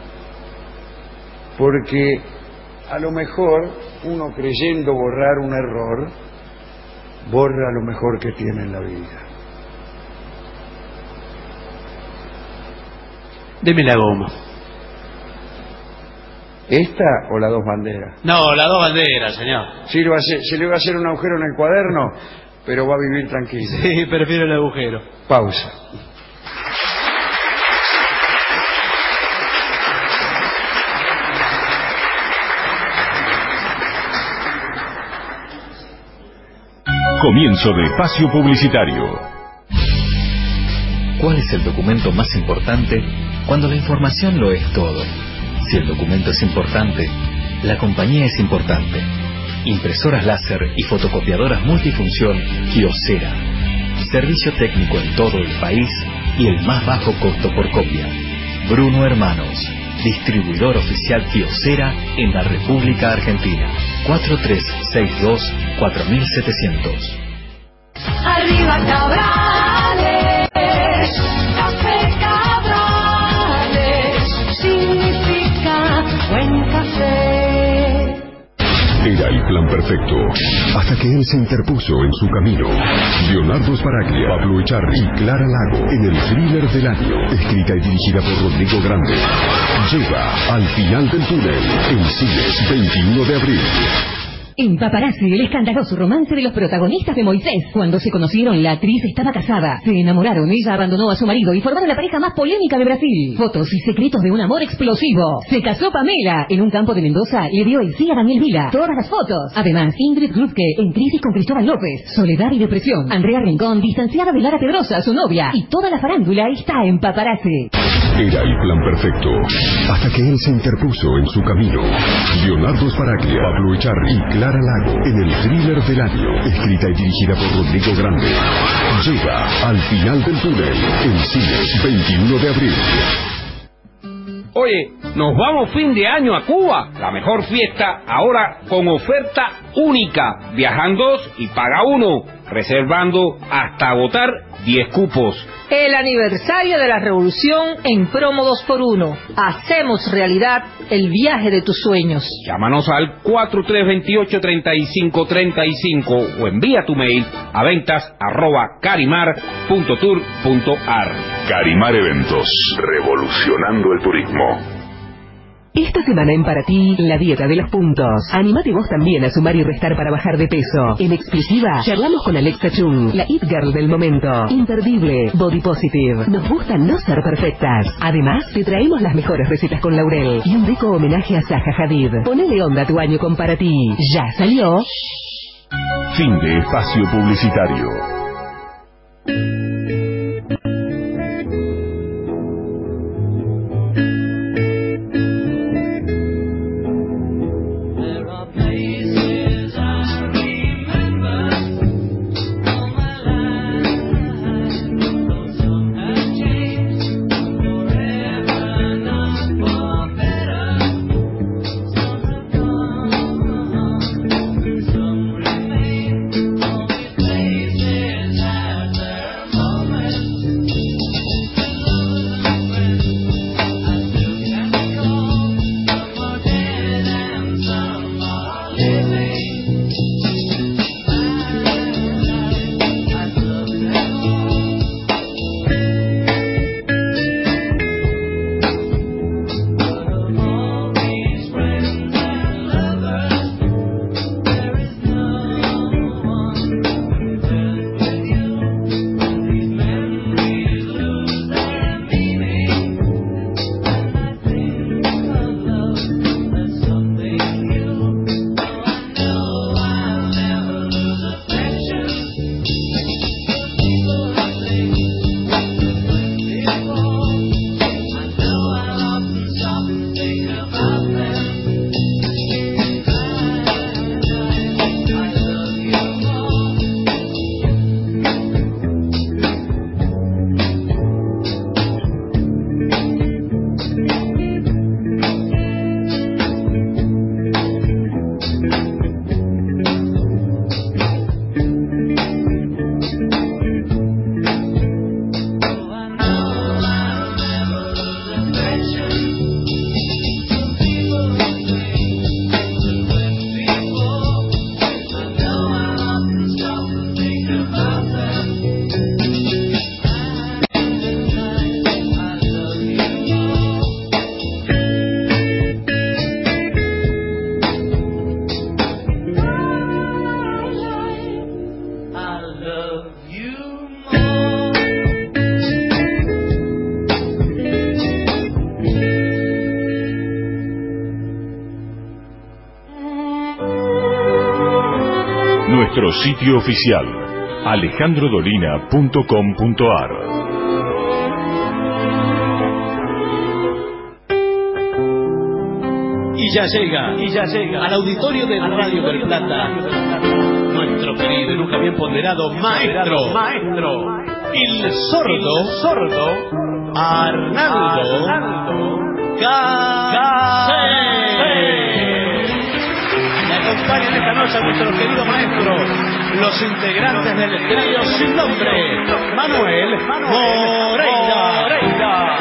porque a lo mejor uno, creyendo borrar un error, borra lo mejor que tiene en la vida. Deme la goma. ¿Esta o las dos banderas? No, las dos banderas, señor. Sí, se le va a hacer un agujero en el cuaderno, pero va a vivir tranquilo. Sí, prefiero el agujero. Pausa. Comienzo de espacio publicitario. ¿Cuál es el documento más importante cuando la información lo es todo? Si el documento es importante, la compañía es importante. Impresoras láser y fotocopiadoras multifunción Kyocera. Servicio técnico en todo el país y el más bajo costo por copia. Bruno Hermanos, distribuidor oficial Kyocera en la República Argentina. 4362-4700. Arriba Cabrales, café Cabrales, significa buen café. Era el plan perfecto, hasta que él se interpuso en su camino. Leonardo Sbaraglia, Pablo Echarri y Clara Lago, en el thriller del año, escrita y dirigida por Rodrigo Grande. Llega Al final del túnel, en cines, 21 de abril. En Paparazzi, el escandaloso romance de los protagonistas de Moisés. Cuando se conocieron, la actriz estaba casada. Se enamoraron, ella abandonó a su marido y formaron la pareja más polémica de Brasil. Fotos y secretos de un amor explosivo. Se casó Pamela. En un campo de Mendoza le dio el sí a Daniel Vila. Todas las fotos. Además, Ingrid Grubke en crisis con Cristóbal López. Soledad y depresión. Andrea Rincón distanciada de Lara Pedrosa, su novia. Y toda la farándula está en Paparazzi. Era el plan perfecto, hasta que él se interpuso en su camino. Leonardo Sbaraglia, Pablo Echarri y Clara Lago, en el thriller del año, escrita y dirigida por Rodrigo Grande. Llega Al final del túnel, en cines, 21 de abril. Oye, nos vamos fin de año a Cuba. La mejor fiesta ahora con oferta única. Viajan 2 y paga 1. Reservando hasta agotar 10 cupos. El aniversario de la revolución en promo 2x1. Hacemos realidad el viaje de tus sueños. Llámanos al 4328-3535 o envía tu mail a ventas@carimar.tour.ar. Carimar Eventos, revolucionando el turismo. Esta semana en Para Ti, la dieta de los puntos. Anímate vos también a sumar y restar para bajar de peso. En exclusiva, charlamos con Alexa Chung, la It Girl del momento. Imperdible, Body Positive. Nos gusta no ser perfectas. Además, te traemos las mejores recetas con Laurel y un rico homenaje a Zaha Hadid. Ponele onda a tu año con Para Ti. Ya salió. Fin de espacio publicitario. Nuestro sitio oficial, alejandrodolina.com.ar. Y ya llega al auditorio de Radio del Plata nuestro querido y nunca bien ponderado maestro, el sordo Arnaldo Garcés. Me acompañan esta noche a nuestro querido maestro, los integrantes del trío sin nombre, Manuel Moreira,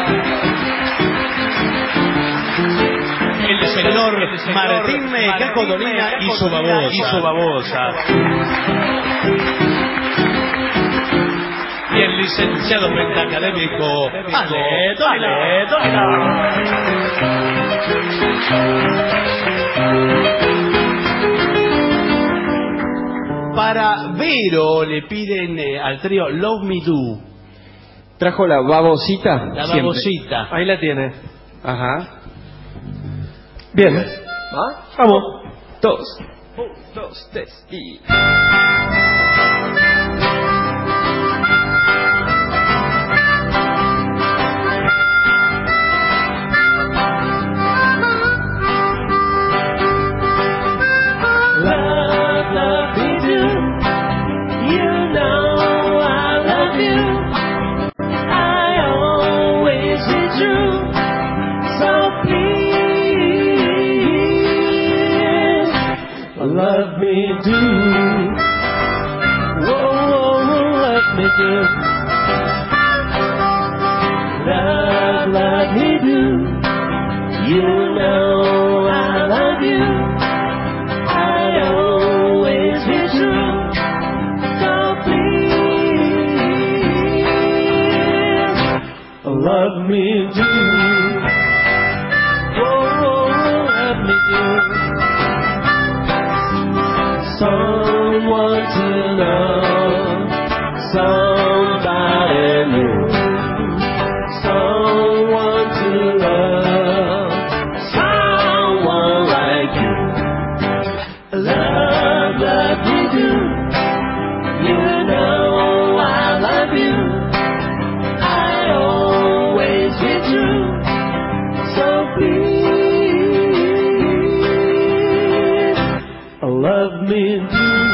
el señor Martín Caco Dolina y su babosa, y el licenciado pentacadémico Ale Dolina. Para Vero le piden al trío Love Me Do. ¿Trajo la babosita? La babosita. Ahí la tiene. Ajá. Bien. ¿Va? Vamos. 2, 1, 2, 3 y... Let me do, whoa, let me do, let me do, you know I love you, I always be true, so please, let me do, whoa, let me do. Someone to love, somebody new. Someone to love, someone like you. Love like you do. You know I love you. I always be true. So please, love me do.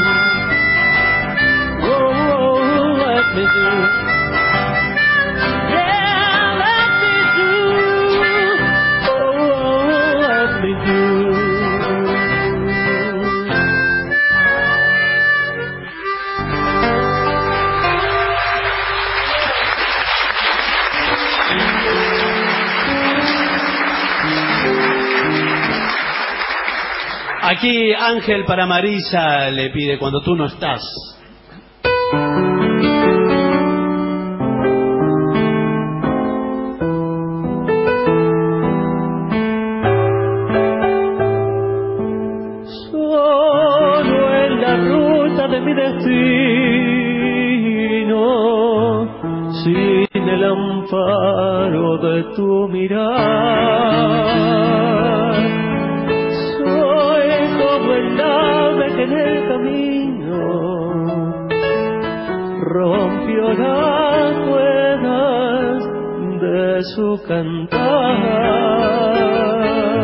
Oh, let me do. Yeah, let me do. Oh, let me do. Aquí Ángel para Marisa le pide Cuando tú no estás. Solo en la ruta de mi destino, sin el amparo de tu mirar. Soy como el ave que en el camino rompió las cuerdas de su cantar.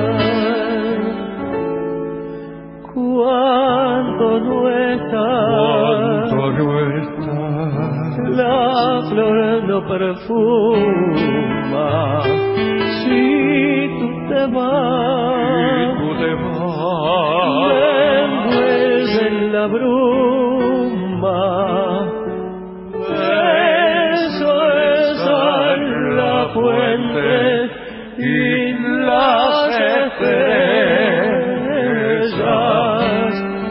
Cuando no estás, la flor no perfuma. Si tú te vas, me envuelve en la bruma. Eso es la fuente y las estrellas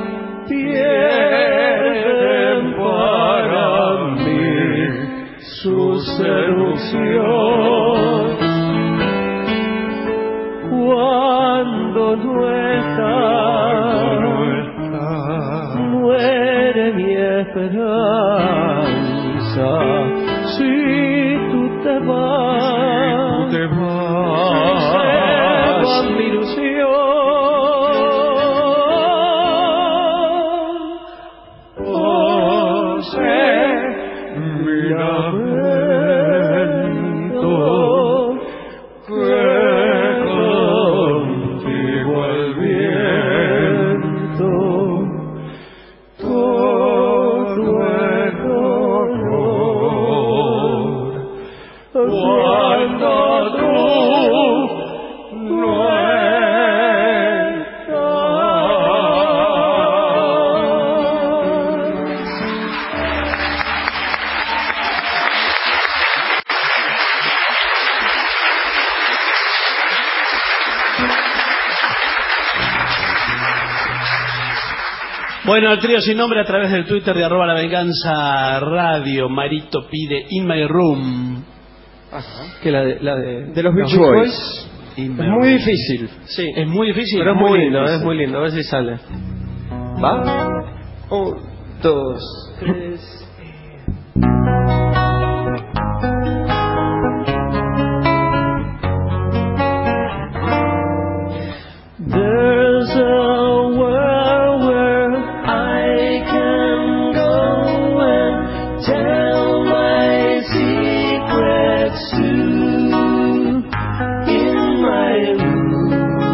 pierden para mí su seducción. Cuando no estás, muere mi esperanza. Si tú te vas, se va mi ilusión. Bueno, el trío sin nombre a través del Twitter de @lavenganza_radio. Marito pide In My Room. Que la de los Beach Boys. Es muy difícil. Sí, es muy difícil. Pero es muy lindo, es muy lindo. A ver si sale. ¿Va? 1, 2, 3. There's a world where I can go and tell my secrets to in my room,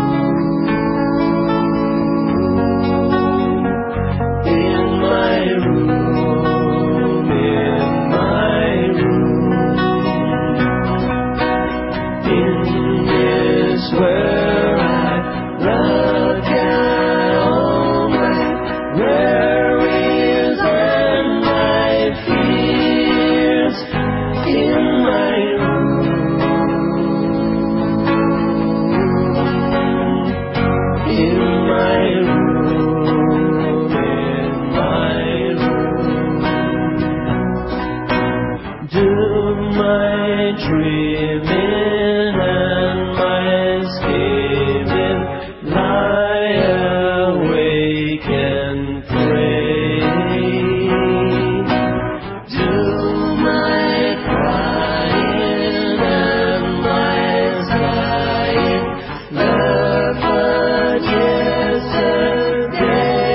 in my room, in my room, in this where look at all my worries and my fears in my room, in my room, in my room. Do my dreaming and my scheming, lie awake and pray. Do my crying and my sighing, love but yesterday.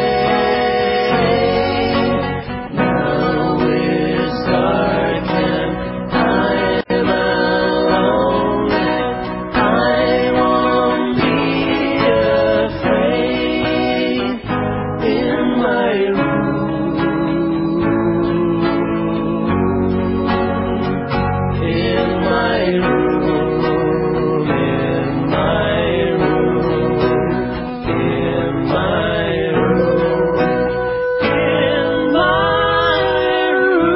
Now it's dark and I'm alone. I won't be afraid in my room, in my room, in my room, in my room, in my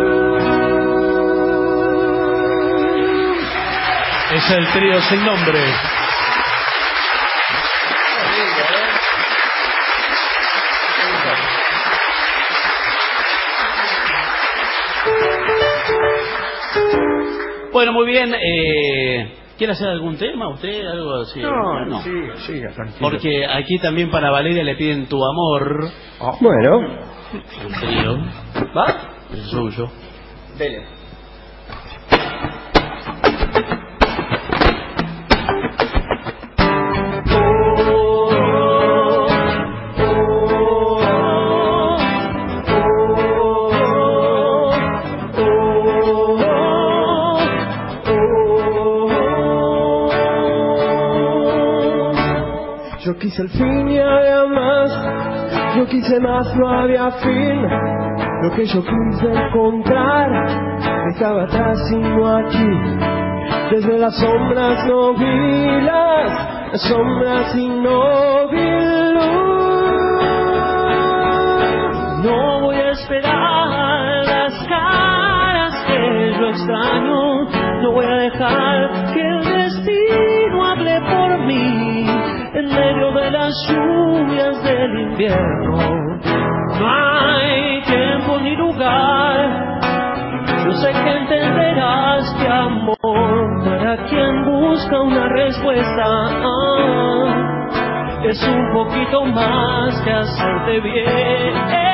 room. Es el trío sin nombre. Bueno, muy bien. ¿Quiere hacer algún tema usted? ¿Algo así? No, sí, tranquilo. Porque aquí también para Valeria le piden Tu Amor. Bueno. El trío. ¿Va? El suyo. Dele. Yo quise el fin y había más, yo quise más, no había fin. Lo que yo quise encontrar estaba atrás y no aquí. Desde las sombras no vi las sombras y no vi luz. No voy a esperar las caras que yo extraño, no voy a dejar que el destino hable por mí. En medio de las lluvias del invierno no hay tiempo ni lugar. Yo sé que entenderás que amor para quien busca una respuesta es un poquito más que hacerte bien.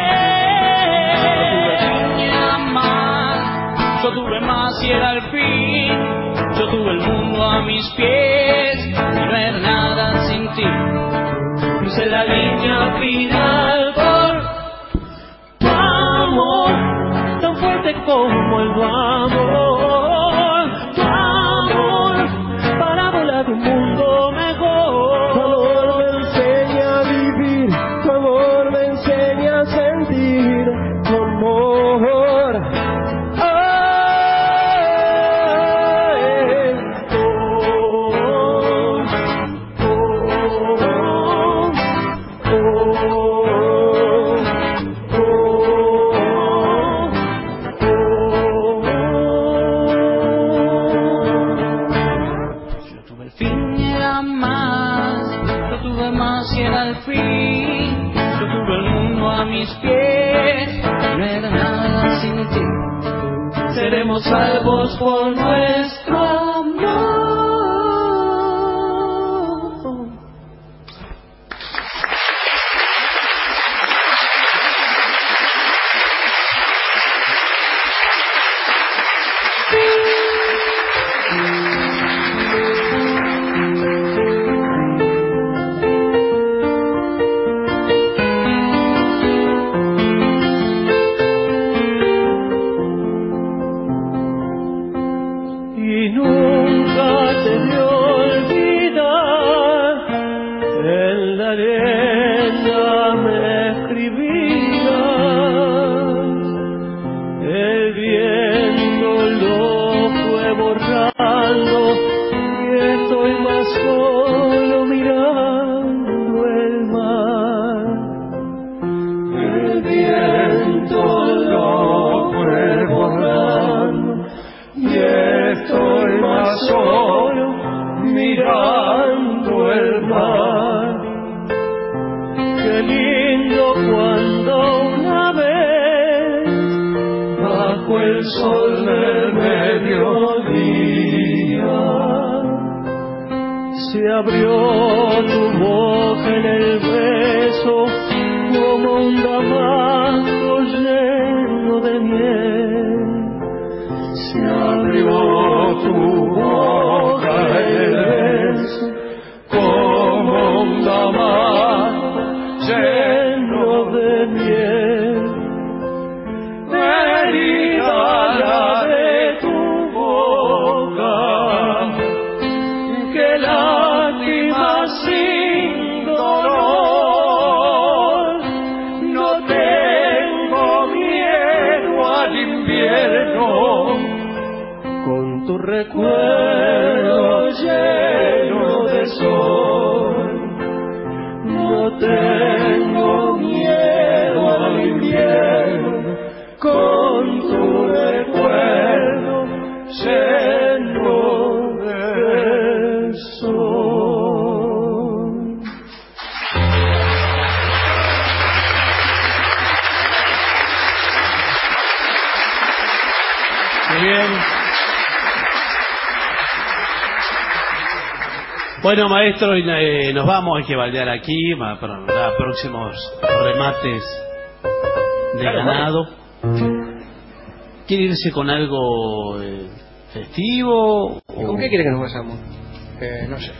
Yo tuve más y era el fin. Yo tuve el mundo a mis pies y no era nada sin ti. Crucé la línea final por tu amor, tan fuerte como el amor. Tu amor para volar un mundo mejor. Tu amor me enseña a vivir, tu amor me enseña a sentir, tu amor. todo el mundo a mis pies. No era nada sin ti. Seremos salvos por nuestro amor. Bueno, maestro, nos vamos, hay que baldear aquí para próximos remates de ganado. ¿Quiere irse con algo festivo? ¿Con qué quiere que nos vayamos? No sé.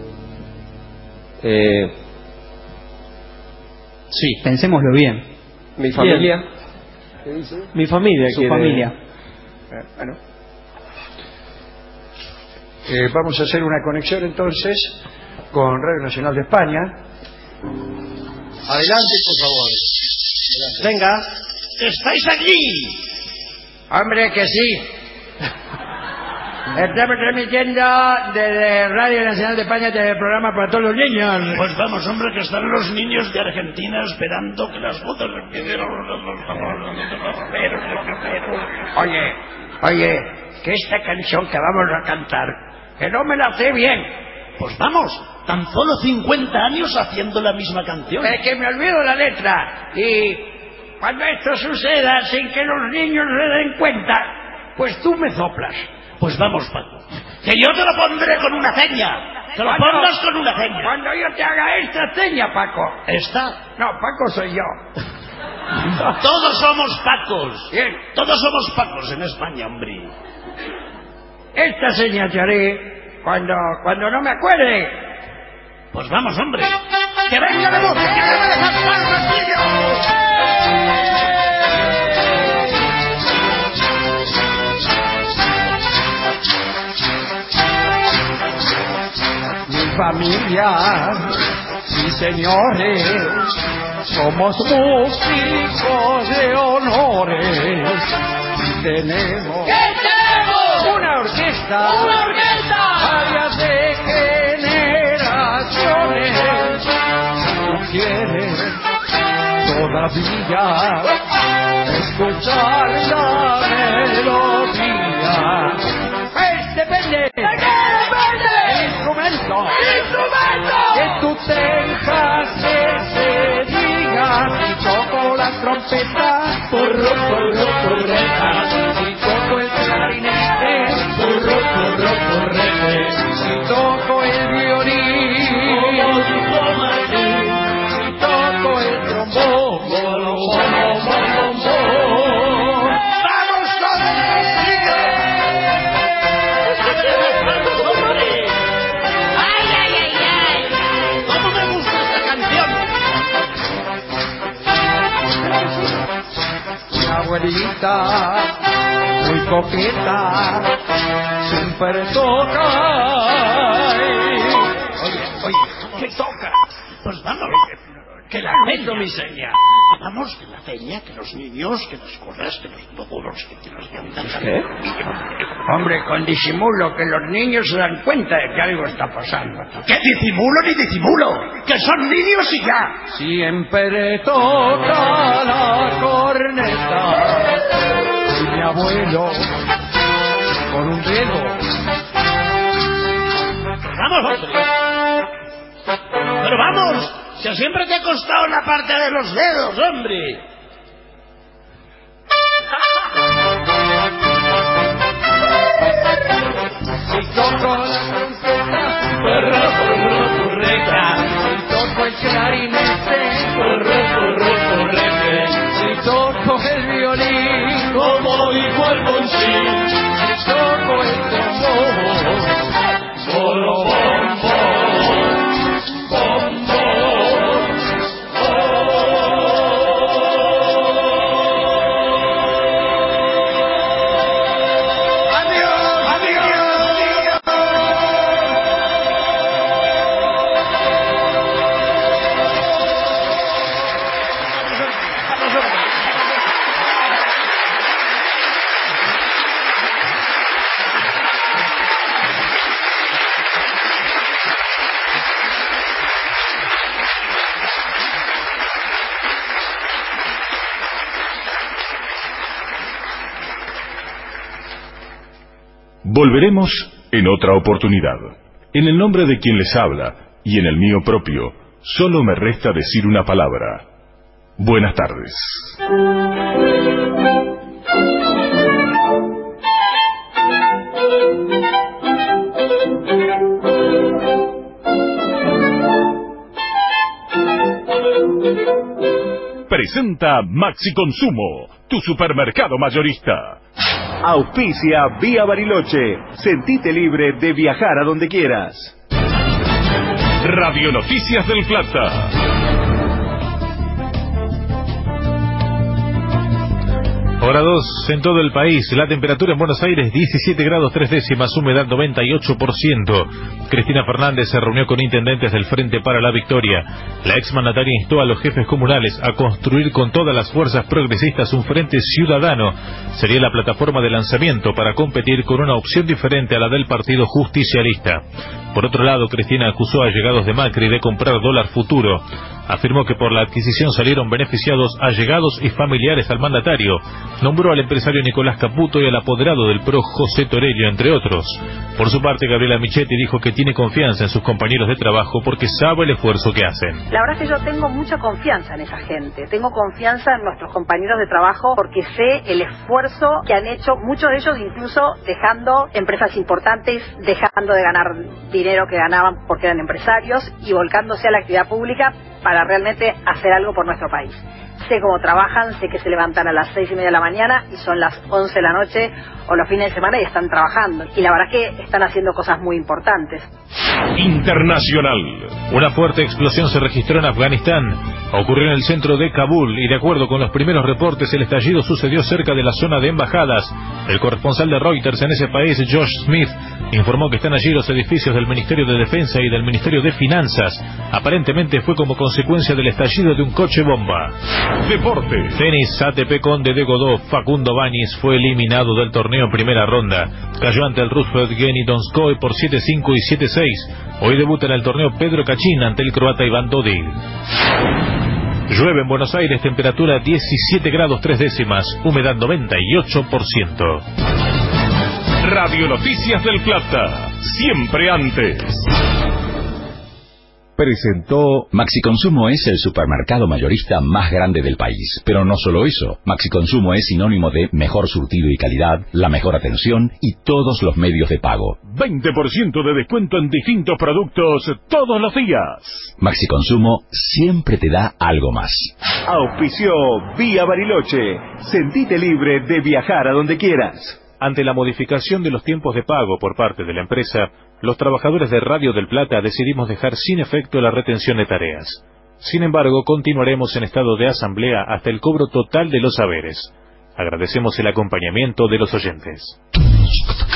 Sí. Pensémoslo bien. Mi familia. Bien. ¿Qué dice? Mi familia. Su familia. Bueno. Vamos a hacer una conexión entonces con Radio Nacional de España. Adelante, por favor. Adelante. Venga. ¿Estáis aquí? Hombre, que sí. Estamos transmitiendo desde Radio Nacional de España, desde el programa para todos los niños. Pues vamos, hombre, que están los niños de Argentina esperando que las fotos empiecen. Oye, que esta canción que vamos a cantar, que no me la sé bien. Pues vamos, tan solo 50 años haciendo la misma canción. Es que me olvido la letra. Y cuando esto suceda sin que los niños se den cuenta, pues tú me soplas. Pues vamos, Paco, que yo te lo pondré con una seña. Te lo pongas con una seña. Cuando yo te haga esta seña, Paco. ¿Esta? No, Paco soy yo. Todos somos Pacos. Bien. Todos somos Pacos en España, hombre. Esta seña te haré cuando no me acuerde. Pues vamos, hombre. ¡Que venga la música! ¡Que me dejas palmas, niños! Mi familia, sí señores, somos músicos de honores. Tenemos. ¿Qué tenemos? Una orquesta. ¡Una orquesta! Varias de generaciones. Si tú quieres todavía escuchar la melodía. Pues depende. ¿De qué depende? El instrumento. ¡Instrumento! Que tú tengas ese día. trompeta, porro, porro, porreta. Si toco el clarinete, porro, porro, porrete. Si toco el violín, como dijo Martín. Si toco el trombón, bom, bom, bom, bom. ¡Vamos con el siglo! ¡Ay, ay, ay, ay! ¡Cómo me gusta esta canción! Mi abuelita, muy coqueta, siempre toca. Oye, ¿qué toca? Pues vamos, que la feña, mi seña. Vamos, que la feña, que los niños, que las cosas, que los todos, que los cantan. ¿Qué? Hombre, con disimulo, que los niños se dan cuenta de que algo está pasando. ¿Qué disimulo ni disimulo? ¡Que son niños y ya! Siempre toca la corneta. Y mi abuelo, con un dedo. ¡Vamos, hombre! ¡Pero vamos! ¡Que siempre te ha costado la parte de los dedos, hombre! Si toco la trompeta, porro, porro, porreta. Si toco el clarinete, porro, porro, porrete. Si toco el violín, como dijo Alfonsín. Si toco el trombón, solo bom, bom, bom, bom. Volveremos en otra oportunidad. En el nombre de quien les habla y en el mío propio, solo me resta decir una palabra. Buenas tardes. Presenta Maxi Consumo, tu supermercado mayorista. Auspicia Vía Bariloche. Sentite libre de viajar a donde quieras. Radio Noticias del Plata. Hora 2 en todo el país. La temperatura en Buenos Aires 17 grados 3 décimas, humedad 98%. Cristina Fernández se reunió con intendentes del Frente para la Victoria. La exmandataria instó a los jefes comunales a construir con todas las fuerzas progresistas un frente ciudadano. Sería la plataforma de lanzamiento para competir con una opción diferente a la del Partido Justicialista. Por otro lado, Cristina acusó a allegados de Macri de comprar dólar futuro. Afirmó que por la adquisición salieron beneficiados allegados y familiares al mandatario. Nombró al empresario Nicolás Caputo y al apoderado del PRO José Torello, entre otros. Por su parte, Gabriela Michetti dijo que tiene confianza en sus compañeros de trabajo porque sabe el esfuerzo que hacen. La verdad es que yo tengo mucha confianza en esa gente. Tengo confianza en nuestros compañeros de trabajo porque sé el esfuerzo que han hecho, muchos de ellos incluso dejando empresas importantes, dejando de ganar dinero que ganaban porque eran empresarios y volcándose a la actividad pública para realmente hacer algo por nuestro país. Sé cómo trabajan, sé que se levantan a las 6:30 de la mañana y son las 11 de la noche o los fines de semana y están trabajando. Y la verdad es que están haciendo cosas muy importantes. Internacional. Una fuerte explosión se registró en Afganistán. Ocurrió en el centro de Kabul y de acuerdo con los primeros reportes el estallido sucedió cerca de la zona de embajadas. El corresponsal de Reuters en ese país, Josh Smith, informó que están allí los edificios del Ministerio de Defensa y del Ministerio de Finanzas. Aparentemente fue como consecuencia del estallido de un coche bomba. Deporte. Tenis, ATP Conde de Godó. Facundo Báñez fue eliminado del torneo en primera ronda. Cayó ante el Roosevelt Geni Donskoy por 7-5 y 7-6. Hoy debuta en el torneo Pedro Cachín ante el croata Iván Dodig. Llueve en Buenos Aires, temperatura 17 grados 3 décimas, humedad 98%. Radio Noticias del Plata, siempre antes. presentó... Maxiconsumo es el supermercado mayorista más grande del país. Pero no solo eso. Maxiconsumo es sinónimo de mejor surtido y calidad, la mejor atención y todos los medios de pago. 20% de descuento en distintos productos todos los días. Maxiconsumo siempre te da algo más. Auspició Vía Bariloche. Sentite libre de viajar a donde quieras. Ante la modificación de los tiempos de pago por parte de la empresa, los trabajadores de Radio del Plata decidimos dejar sin efecto la retención de tareas. Sin embargo, continuaremos en estado de asamblea hasta el cobro total de los haberes. Agradecemos el acompañamiento de los oyentes.